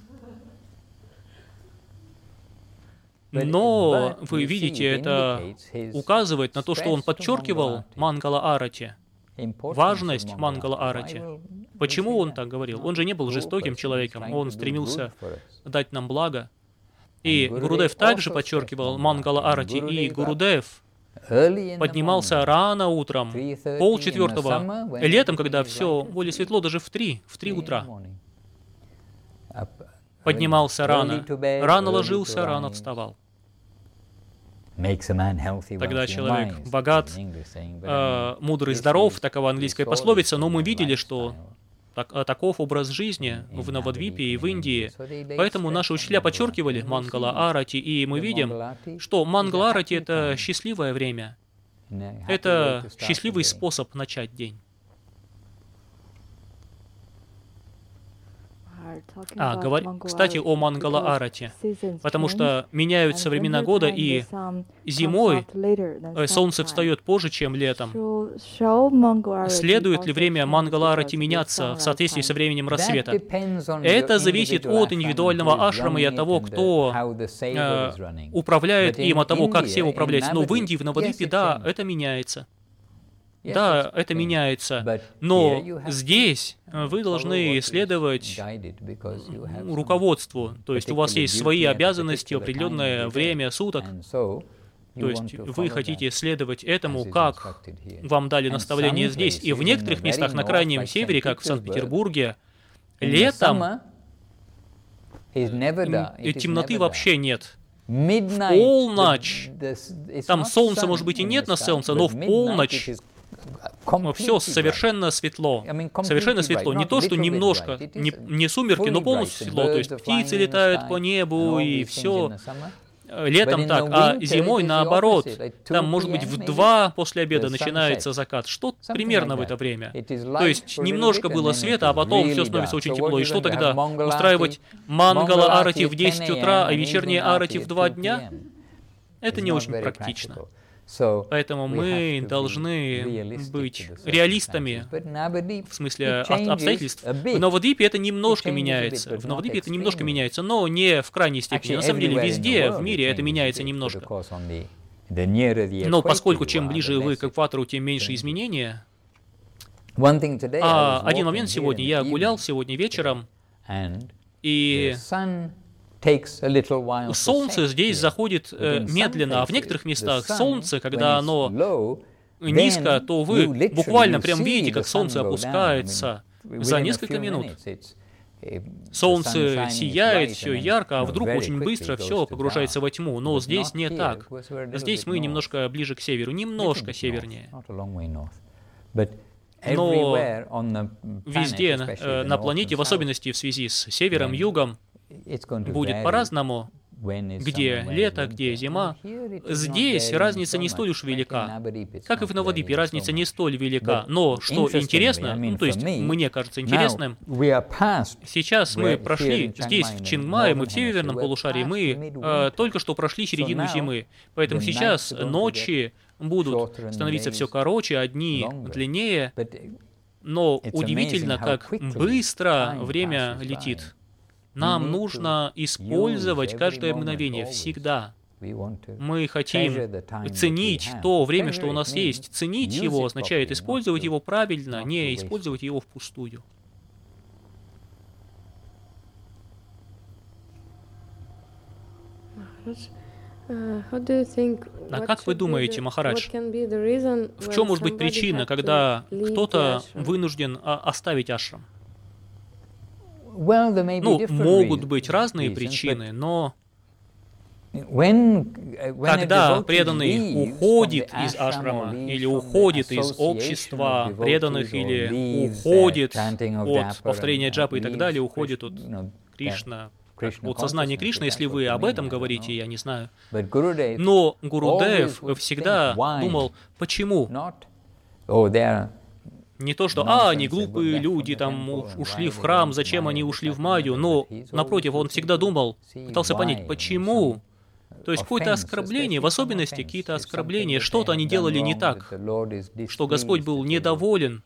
Но, вы видите, это указывает на то, что он подчеркивал Мангала Арати, важность Мангала Арати. Почему он так говорил? Он же не был жестоким человеком, он стремился дать нам благо. И Гурудев также подчеркивал Мангала Арати, и Гурудев поднимался рано утром, полчетвертого, летом, когда все более светло, даже в три, в три утра. Поднимался рано, рано ложился, рано вставал. Тогда человек богат, э, мудрый, здоров, такова английская пословица, но мы видели, что так, таков образ жизни в Навадвипе и в Индии. Поэтому наши учителя подчеркивали Мангала Арати, и мы видим, что Мангала Арати — это счастливое время, это счастливый способ начать день. А, говор... кстати, о Мангала-арати. Потому что меняются времена года, и зимой солнце встает позже, чем летом. Следует ли время Мангала-арати меняться в соответствии со временем рассвета? Это зависит от индивидуального ашрама и от того, кто э, управляет им, от того, как сева управляется. Но в Индии, в Навадвипе, да, это меняется. Да, это меняется, но здесь вы должны следовать руководству, то есть у вас есть свои обязанности, определенное время суток, то есть вы хотите следовать этому, как вам дали наставление здесь. И в некоторых местах на крайнем севере, как в Санкт-Петербурге, летом темноты вообще нет. В полночь, там солнца, может быть, и нет на солнце, но в полночь все совершенно светло. Совершенно светло. Не то, что немножко, не, не сумерки, но полностью светло. То есть птицы летают по небу и все. Летом так, а зимой наоборот. Там, может быть, в два после обеда начинается закат. Что примерно в это время? То есть немножко было света, а потом все становится очень тепло. И что тогда? Устраивать мангала-арати в десять утра, а вечерние арати в два дня? Это не очень практично. Поэтому мы должны быть реалистами в смысле обстоятельств. В Навадвипе это немножко меняется. В Навадвипе это немножко меняется, но не в крайней степени. На самом деле везде в мире это меняется немножко. Но поскольку чем ближе вы к экватору, тем меньше изменения. А один момент сегодня. Я гулял сегодня вечером, и солнце здесь заходит э, медленно, а в некоторых местах солнце, когда оно низко, то вы буквально прям видите, как солнце опускается за несколько минут. Солнце сияет, все ярко, а вдруг очень быстро все погружается во тьму. Но здесь не так. Здесь мы немножко ближе к северу, немножко севернее. Но везде э, на планете, в особенности в связи с севером, югом, будет по-разному, где лето, где зима. Здесь разница не столь уж велика. Как и в Навадвипе, разница не столь велика. Но что интересно, ну, то есть мне кажется интересным, сейчас мы прошли, здесь в Чингмае, мы в северном полушарии, мы э, только что прошли середину зимы. Поэтому сейчас ночи будут становиться все короче, а дни длиннее. Но удивительно, как быстро время летит. Нам нужно использовать каждое мгновение, всегда. Мы хотим ценить то время, что у нас есть. Ценить его означает использовать его правильно, не использовать его впустую. А как вы думаете, Махарадж, в чем может быть причина, когда кто-то вынужден оставить ашрам? Ну, могут быть разные причины, но когда преданный уходит из ашрама, или уходит из общества преданных, или уходит от повторения джапы и так далее, уходит от Кришна, от сознания Кришны, если вы об этом говорите, я не знаю. Но Гурудев всегда думал, почему? Не то, что, а, они глупые люди, там, ушли в храм, зачем они ушли в Майю, но, напротив, он всегда думал, пытался понять, почему. То есть какое-то оскорбление, в особенности какие-то оскорбления, что-то они делали не так, что Господь был недоволен,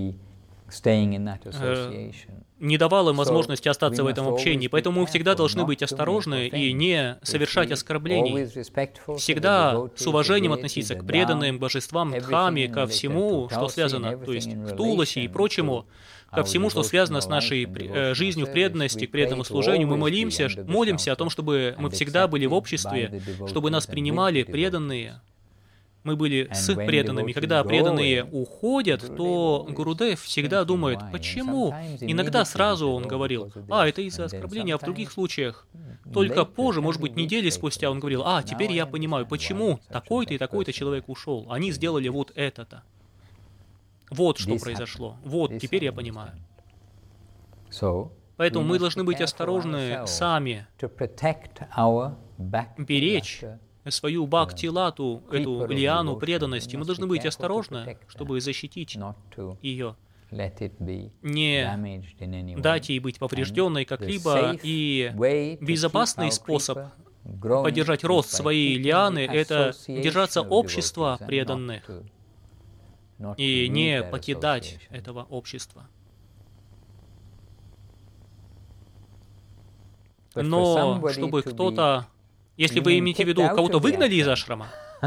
э, не давал им возможности остаться в этом общении. Поэтому мы всегда должны быть осторожны и не совершать оскорблений. Всегда с уважением относиться к преданным божествам, дхаме, ко всему, что связано, то есть к Туласи и прочему, ко всему, что связано с нашей э, жизнью в преданности, к преданному служению. Мы молимся, молимся о том, чтобы мы всегда были в обществе, чтобы нас принимали преданные. Мы были с преданными. Когда преданные уходят, то Гурудев всегда думает, почему? Иногда сразу он говорил, а, это из-за оскорбления, а в других случаях, только позже, может быть, недели спустя, он говорил, а, теперь я понимаю, почему такой-то и такой-то человек ушел. Они сделали вот это-то. Вот что произошло. Вот, теперь я понимаю. Поэтому мы должны быть осторожны сами, беречь свою бхакти-лату, эту лиану преданности. Мы должны быть осторожны, чтобы защитить ее. не дать ей быть поврежденной как-либо, и безопасный способ поддержать рост своей лианы — это держаться общества преданных и не покидать этого общества. Но чтобы кто-то, если вы имеете в виду, кого-то выгнали из ашрама,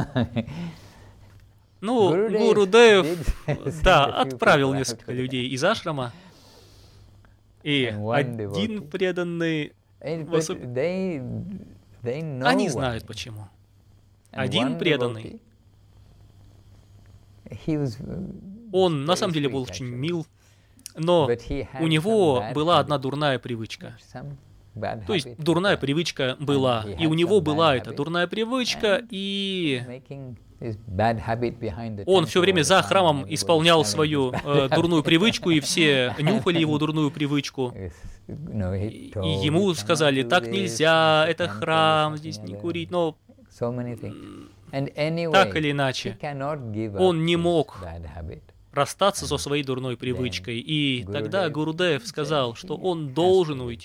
ну, Гурудев, да, отправил несколько людей из ашрама, и один преданный, они знают почему. Один преданный, он на самом деле был очень мил, но у него была одна дурная привычка. То есть дурная привычка была, и у него была эта дурная привычка, и он все время за храмом исполнял свою э, дурную привычку, и все нюхали его дурную привычку. И ему сказали: так нельзя, это храм, здесь не курить, но так или иначе, он не мог расстаться со своей дурной привычкой. И тогда Гурудев сказал, что он должен уйти.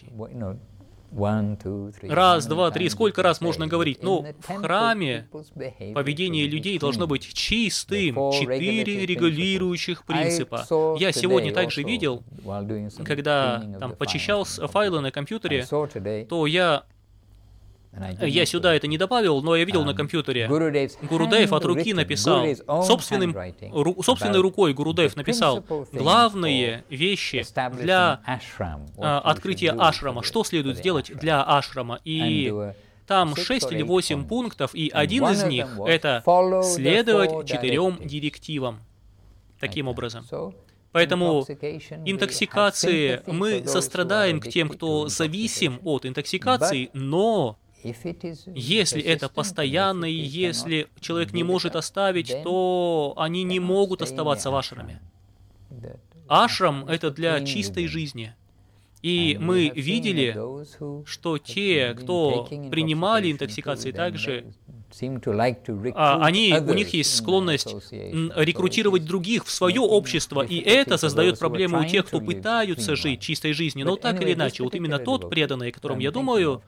Раз, два, три, сколько раз можно говорить? Ну, в храме поведение людей должно быть чистым. Четыре регулирующих принципа. Я сегодня также видел, когда там почищал файлы на компьютере, то я... Я сюда это не добавил, но я видел на компьютере. Гурудев от руки написал, собственным, ру, собственной рукой Гурудев написал главные вещи для а, открытия ашрама, что следует сделать для ашрама. И там шесть или восемь пунктов, и один из них — это следовать четырем директивам. Таким образом. Поэтому интоксикации, мы сострадаем к тем, кто зависим от интоксикации, но если это постоянно, и если человек не может оставить, то они не могут оставаться в ашраме. Ашрам — это для чистой жизни. И мы видели, что те, кто принимали интоксикации, также а, они, у них есть склонность рекрутировать других в свое общество, и это создает проблемы у тех, кто пытаются жить чистой жизнью. Но так или иначе, вот именно тот преданный, о котором я думаю,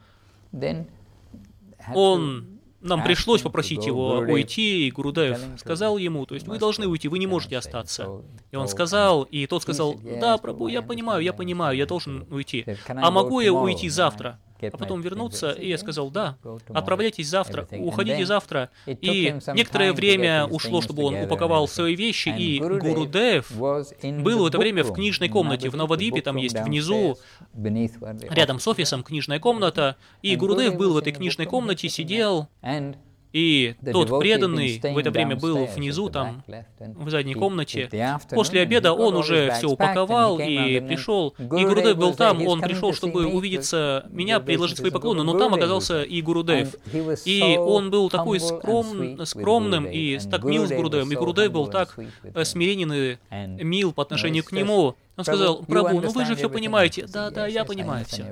он... Нам пришлось попросить его уйти, и Гурудев сказал ему, то есть вы должны уйти, вы не можете остаться. И он сказал, и тот сказал: да, Прабху, я понимаю, я понимаю, я должен уйти. А могу я уйти завтра? А потом вернуться, и я сказал: да, отправляйтесь завтра, уходите завтра. И некоторое время ушло, чтобы он упаковал свои вещи, и Гурудев был в это время в книжной комнате. В Навадвипе там есть внизу, рядом с офисом, книжная комната, и Гурудев был в этой книжной комнате, сидел, и тот преданный в это время был внизу, там, в задней комнате. После обеда он уже все упаковал и пришел. И Гурудев был там, он пришел, чтобы увидеться меня, предложить свои поклоны, но там оказался и Гурудев. И он был такой скром, скромным и так мил с Гурудевом, и Гурудев был так смиренен и мил по отношению к нему. Он сказал: Прабху, ну вы же все понимаете. Да, да, я понимаю все.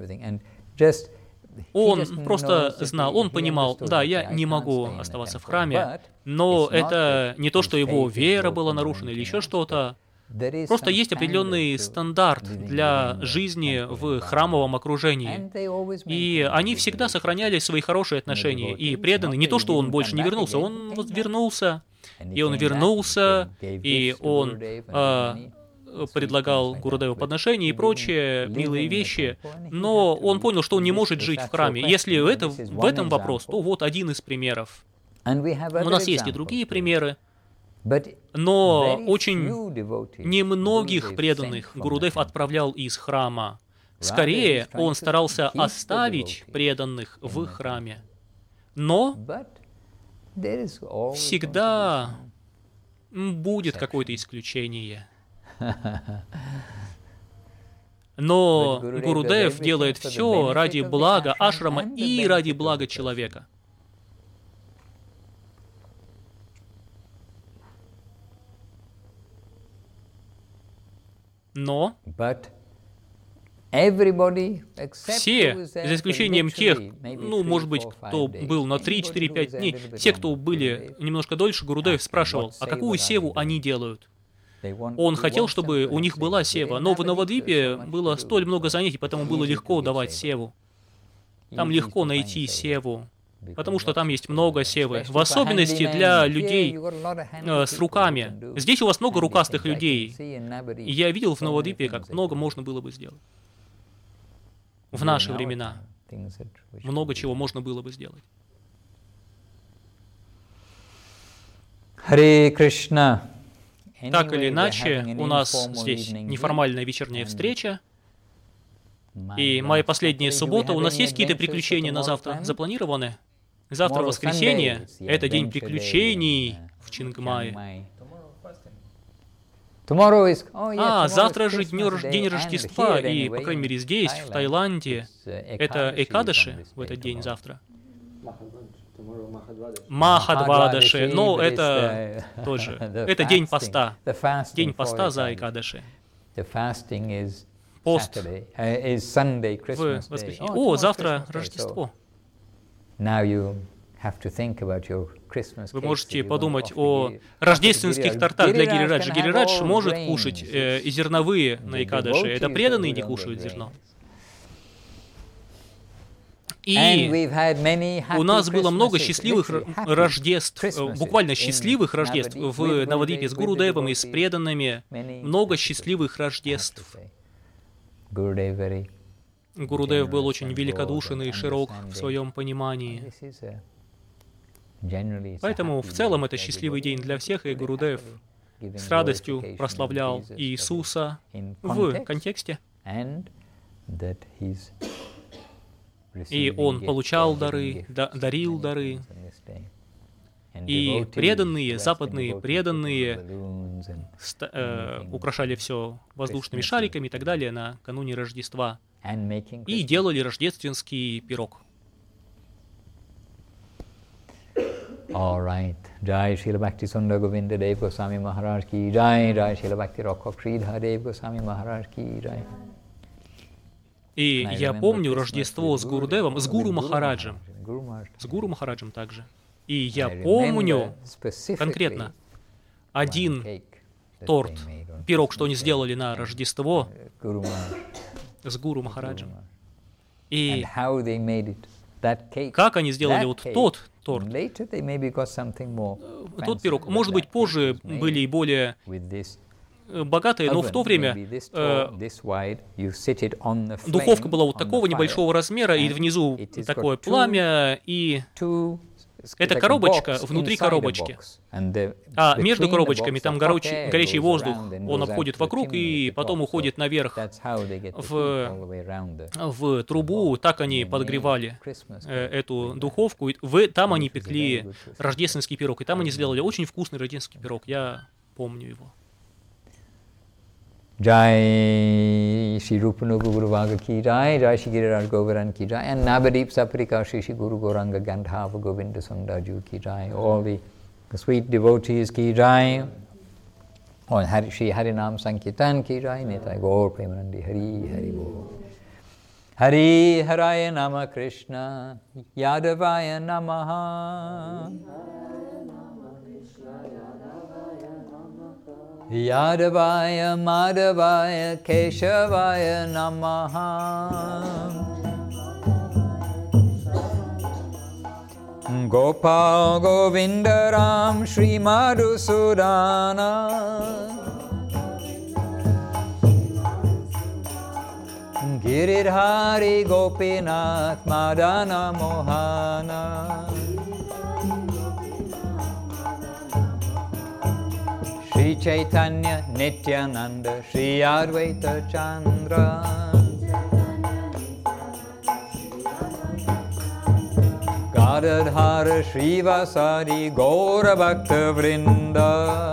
Он просто знал, он понимал, да, я не могу оставаться в храме, но это не то, что его вера была нарушена или еще что-то. Просто есть определенный стандарт для жизни в храмовом окружении. И они всегда сохраняли свои хорошие отношения. И преданный, не то, что он больше не вернулся, он вот вернулся, и он вернулся, и он... А, предлагал Гурудеву подношения и прочие милые вещи, но он понял, что он не может жить в храме. Если это, в этом вопрос, то вот один из примеров. У нас есть и другие примеры, но очень немногих преданных Гурудев отправлял из храма. Скорее, он старался оставить преданных в храме. Но всегда будет какое-то исключение. Но Гурудев делает все ради блага ашрама и ради блага человека. Но все, за исключением тех, ну, может быть, кто был на три, четыре, пять дней, те, кто были немножко дольше, Гурудев спрашивал, а какую севу они делают? Он хотел, чтобы у них была сева, но в Навадвипе было столь много занятий, поэтому было легко давать севу. Там легко найти севу, потому что там есть много севы, в особенности для людей э, с руками. Здесь у вас много рукастых людей. И я видел в Навадвипе, как много можно было бы сделать. В наши времена много чего можно было бы сделать. Харе Кришна. Так или иначе, у нас здесь неформальная вечерняя встреча. И моя последняя суббота. У нас есть какие-то приключения на завтра запланированы? Завтра воскресенье. Это день приключений в Чингмае. А, завтра же день Рождества, и, по крайней мере, здесь, в Таиланде, это Экадаши в этот день завтра. Махадвадаши, но это тоже, это день поста, день поста за Экадаши. Пост в воскресенье. О, завтра Рождество. Вы можете подумать о рождественских тортах для Гирираджа. Гирирадж может кушать э, и зерновые на Экадаши. Это преданные не кушают зерно. И у нас было много счастливых Рождеств, буквально счастливых Рождеств в Навадвипе с Гурудевом и с преданными. Много счастливых Рождеств. Гурудев был очень великодушен и широк в своем понимании. Поэтому в целом это счастливый день для всех, и Гурудев с радостью прославлял Иисуса в контексте. И он получал дары, да, дарил дары. И преданные, западные преданные ста- э, украшали все воздушными шариками и так далее накануне Рождества. И делали рождественский пирог. All right. Jai Srila Bhakti Sundar Govinda Dev Goswami Maharaj ki Jai. Jai Srila Bhakti Rakha Sridhar Dev Goswami Maharaj ki Jai. И я помню Рождество с Гурудевом, с Гуру Махараджем. С Гуру Махараджем также. И я помню конкретно один торт, пирог, что они сделали на Рождество с Гуру Махараджем. И как они сделали вот тот торт, тот пирог. Может быть, позже были и более богатые, но в то время э, духовка была вот такого небольшого размера, и внизу такое пламя, и эта коробочка внутри коробочки. А между коробочками там горячий, горячий воздух, он обходит вокруг и потом уходит наверх в, в трубу. Так они подогревали э, эту духовку. В, там они пекли рождественский пирог, и там они сделали очень вкусный рождественский пирог. Я помню его. Jai Shri Rupanuga Guru Vaga ki Jai, Jai Shri Giriraj Govardhan ki Jai, and Navadip Saprika Shri Shri Guru Gauranga Gandhava Govinda Sundaju ki Jai, all the, the sweet devotees ki Jai, or Hari, Shri Harinam Sankirtan ki Jai, Nitai Gaur Premanandi Hari Hari Bol. Hari Haraya Nama Krishna, Yadavaya Namaha. Yadavaya Madhavaya Keshavaya Namaha. Gopal Govindaram Shri Madhusudana. Giridhari Gopinath Madana Mohana. Shri Chaitanya Nityananda Shri Advaita Chandra. Gadadhara Shri Vasari Gaura Bhakta Vrinda.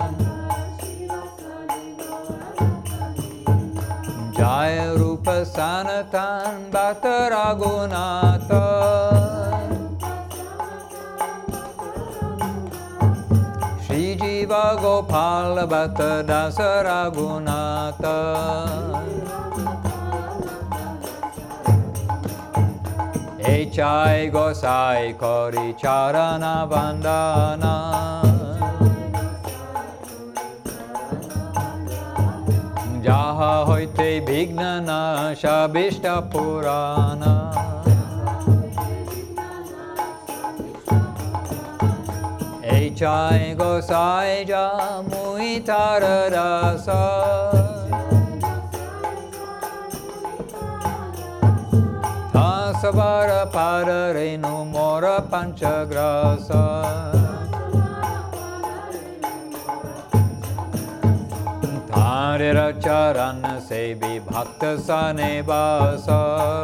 Jaya Rupa Sanatan Bhakta Raghunatha. Shri Jiva Gopala Bhatta Dasa Raghunatha. Echai Gosai Kori Charana Vandana. Vignanasha Bhishta Purana Echai Gosai Jamui Taradasa Tasavara Padarenu Mora Panchagrasa Tarira Charana Sebi Bhakta Sane Basa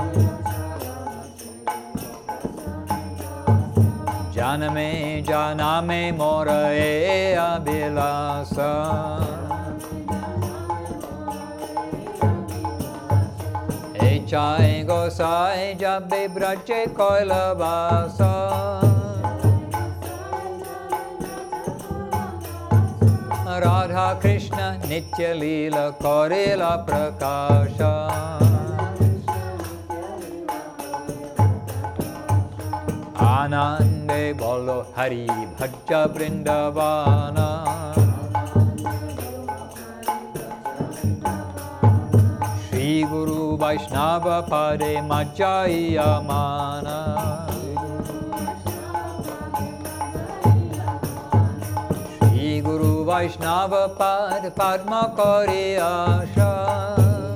Janame Janame Mora E Abhilasa Echai Gosai Jabbe Brache Koila Vasa Radha Krishna Nitya Leela Korela Prakasha Anande Bolo Hari Bhaja Vrindavana Shri Guru Vaishnava Pade Majjaya Mana Shri Guru Vaishnava Pad Padma Kari Asha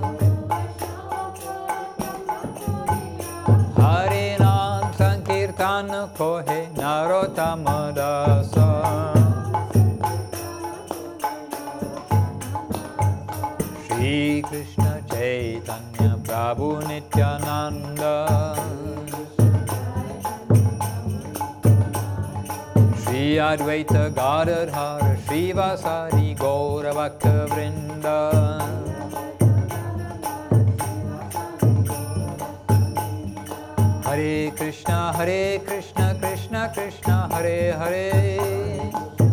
Hari Nam Sankirtan Kohe Narottama Dasa Shri Krishna Chaitanya Prabhu Nityananda Shri Advaita Gadadhara Shri Vasari Gaura Bhakta Vrinda Hare Krishna Hare Krishna Krishna Krishna Hare Hare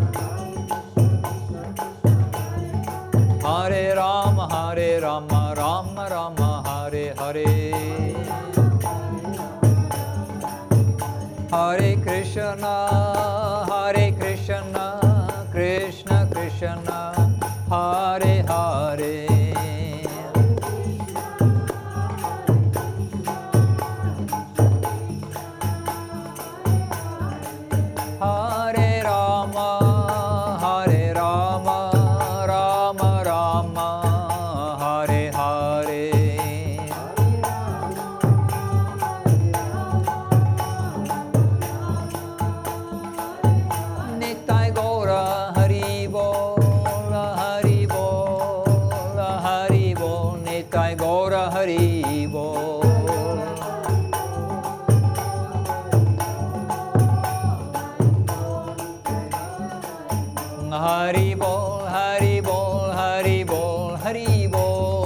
Hare Rama Hare Rama Rama Rama Hare Hare Hare Krishna Hare Krishna Krishna Krishna Hare Hare Hare Rama Hare Rama Rama Rama Hare Hare Nitai Gaura Hari Bol Hari Bol Hari Bol Nitai Gaura Hari Bol Hari Bol, Hari Bol, Hari Bol, Hari Bol.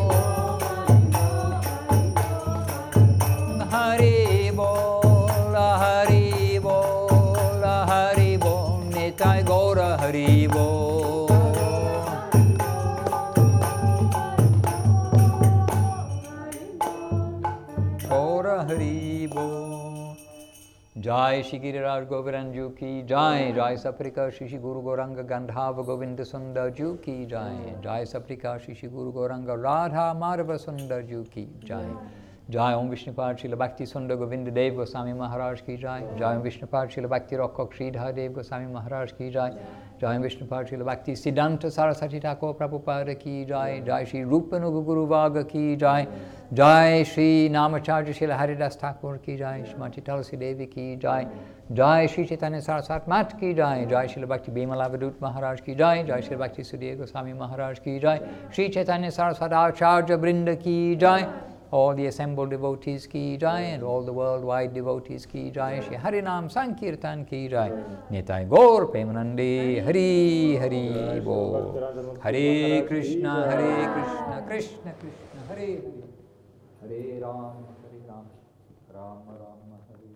Hari Bol, Hari Bol, Hari Bol, Nitai Gaura Hari Bol. Gaura Hari Bol. Jai Shri Giriraj Govardhan Ji Ki Jai, Jai Saprika Shri Shri Guru Gauranga Gandhava Govinda Sundar Ji Ki Jai, Jai Saprika Shri Shri Guru Gauranga Radha Madhava Sundar Ji Ki Jai, Jai Om Vishnupad Srila Bhakti Sundar Govinda Dev Goswami Maharaj Ki Jai, Jai Om Vishnupad Srila Bhakti Rakhak Sridhar Dev Goswami Maharaj Ki Jai, Jai Om Vishnupad Srila Bhakti Siddhanta Saraswati Thakur Prabhupada Ki Jai, Jai Shri Rupanuga Guru Vaga Ki Jai, Jai Shri Namacharya Srila Haridas Thakur Ki Jai, Shrimati Tulsi Devi Ki Jai, Jai Shri Chaitanya Saraswat Mat Ki Jai, Jai Srila Bhakti Bimalavadut Maharaj Ki Jai, Jai Srila Bhakti Sudhir Goswami Maharaj Ki Jai, Shri Chaitanya Saraswat Acharya Brinda Ki Jai, all the assembled devotees Ki Jai, and all the worldwide devotees Ki Jai, Shri Harinam Sankirtan Ki Jai, Nitai Gaur Premanande, Hari Hari Bol, Hare Krishna, Hare Krishna, Krishna Krishna, Hare Hare, Hare Ram, Hare Ram, Ram Ram, Hare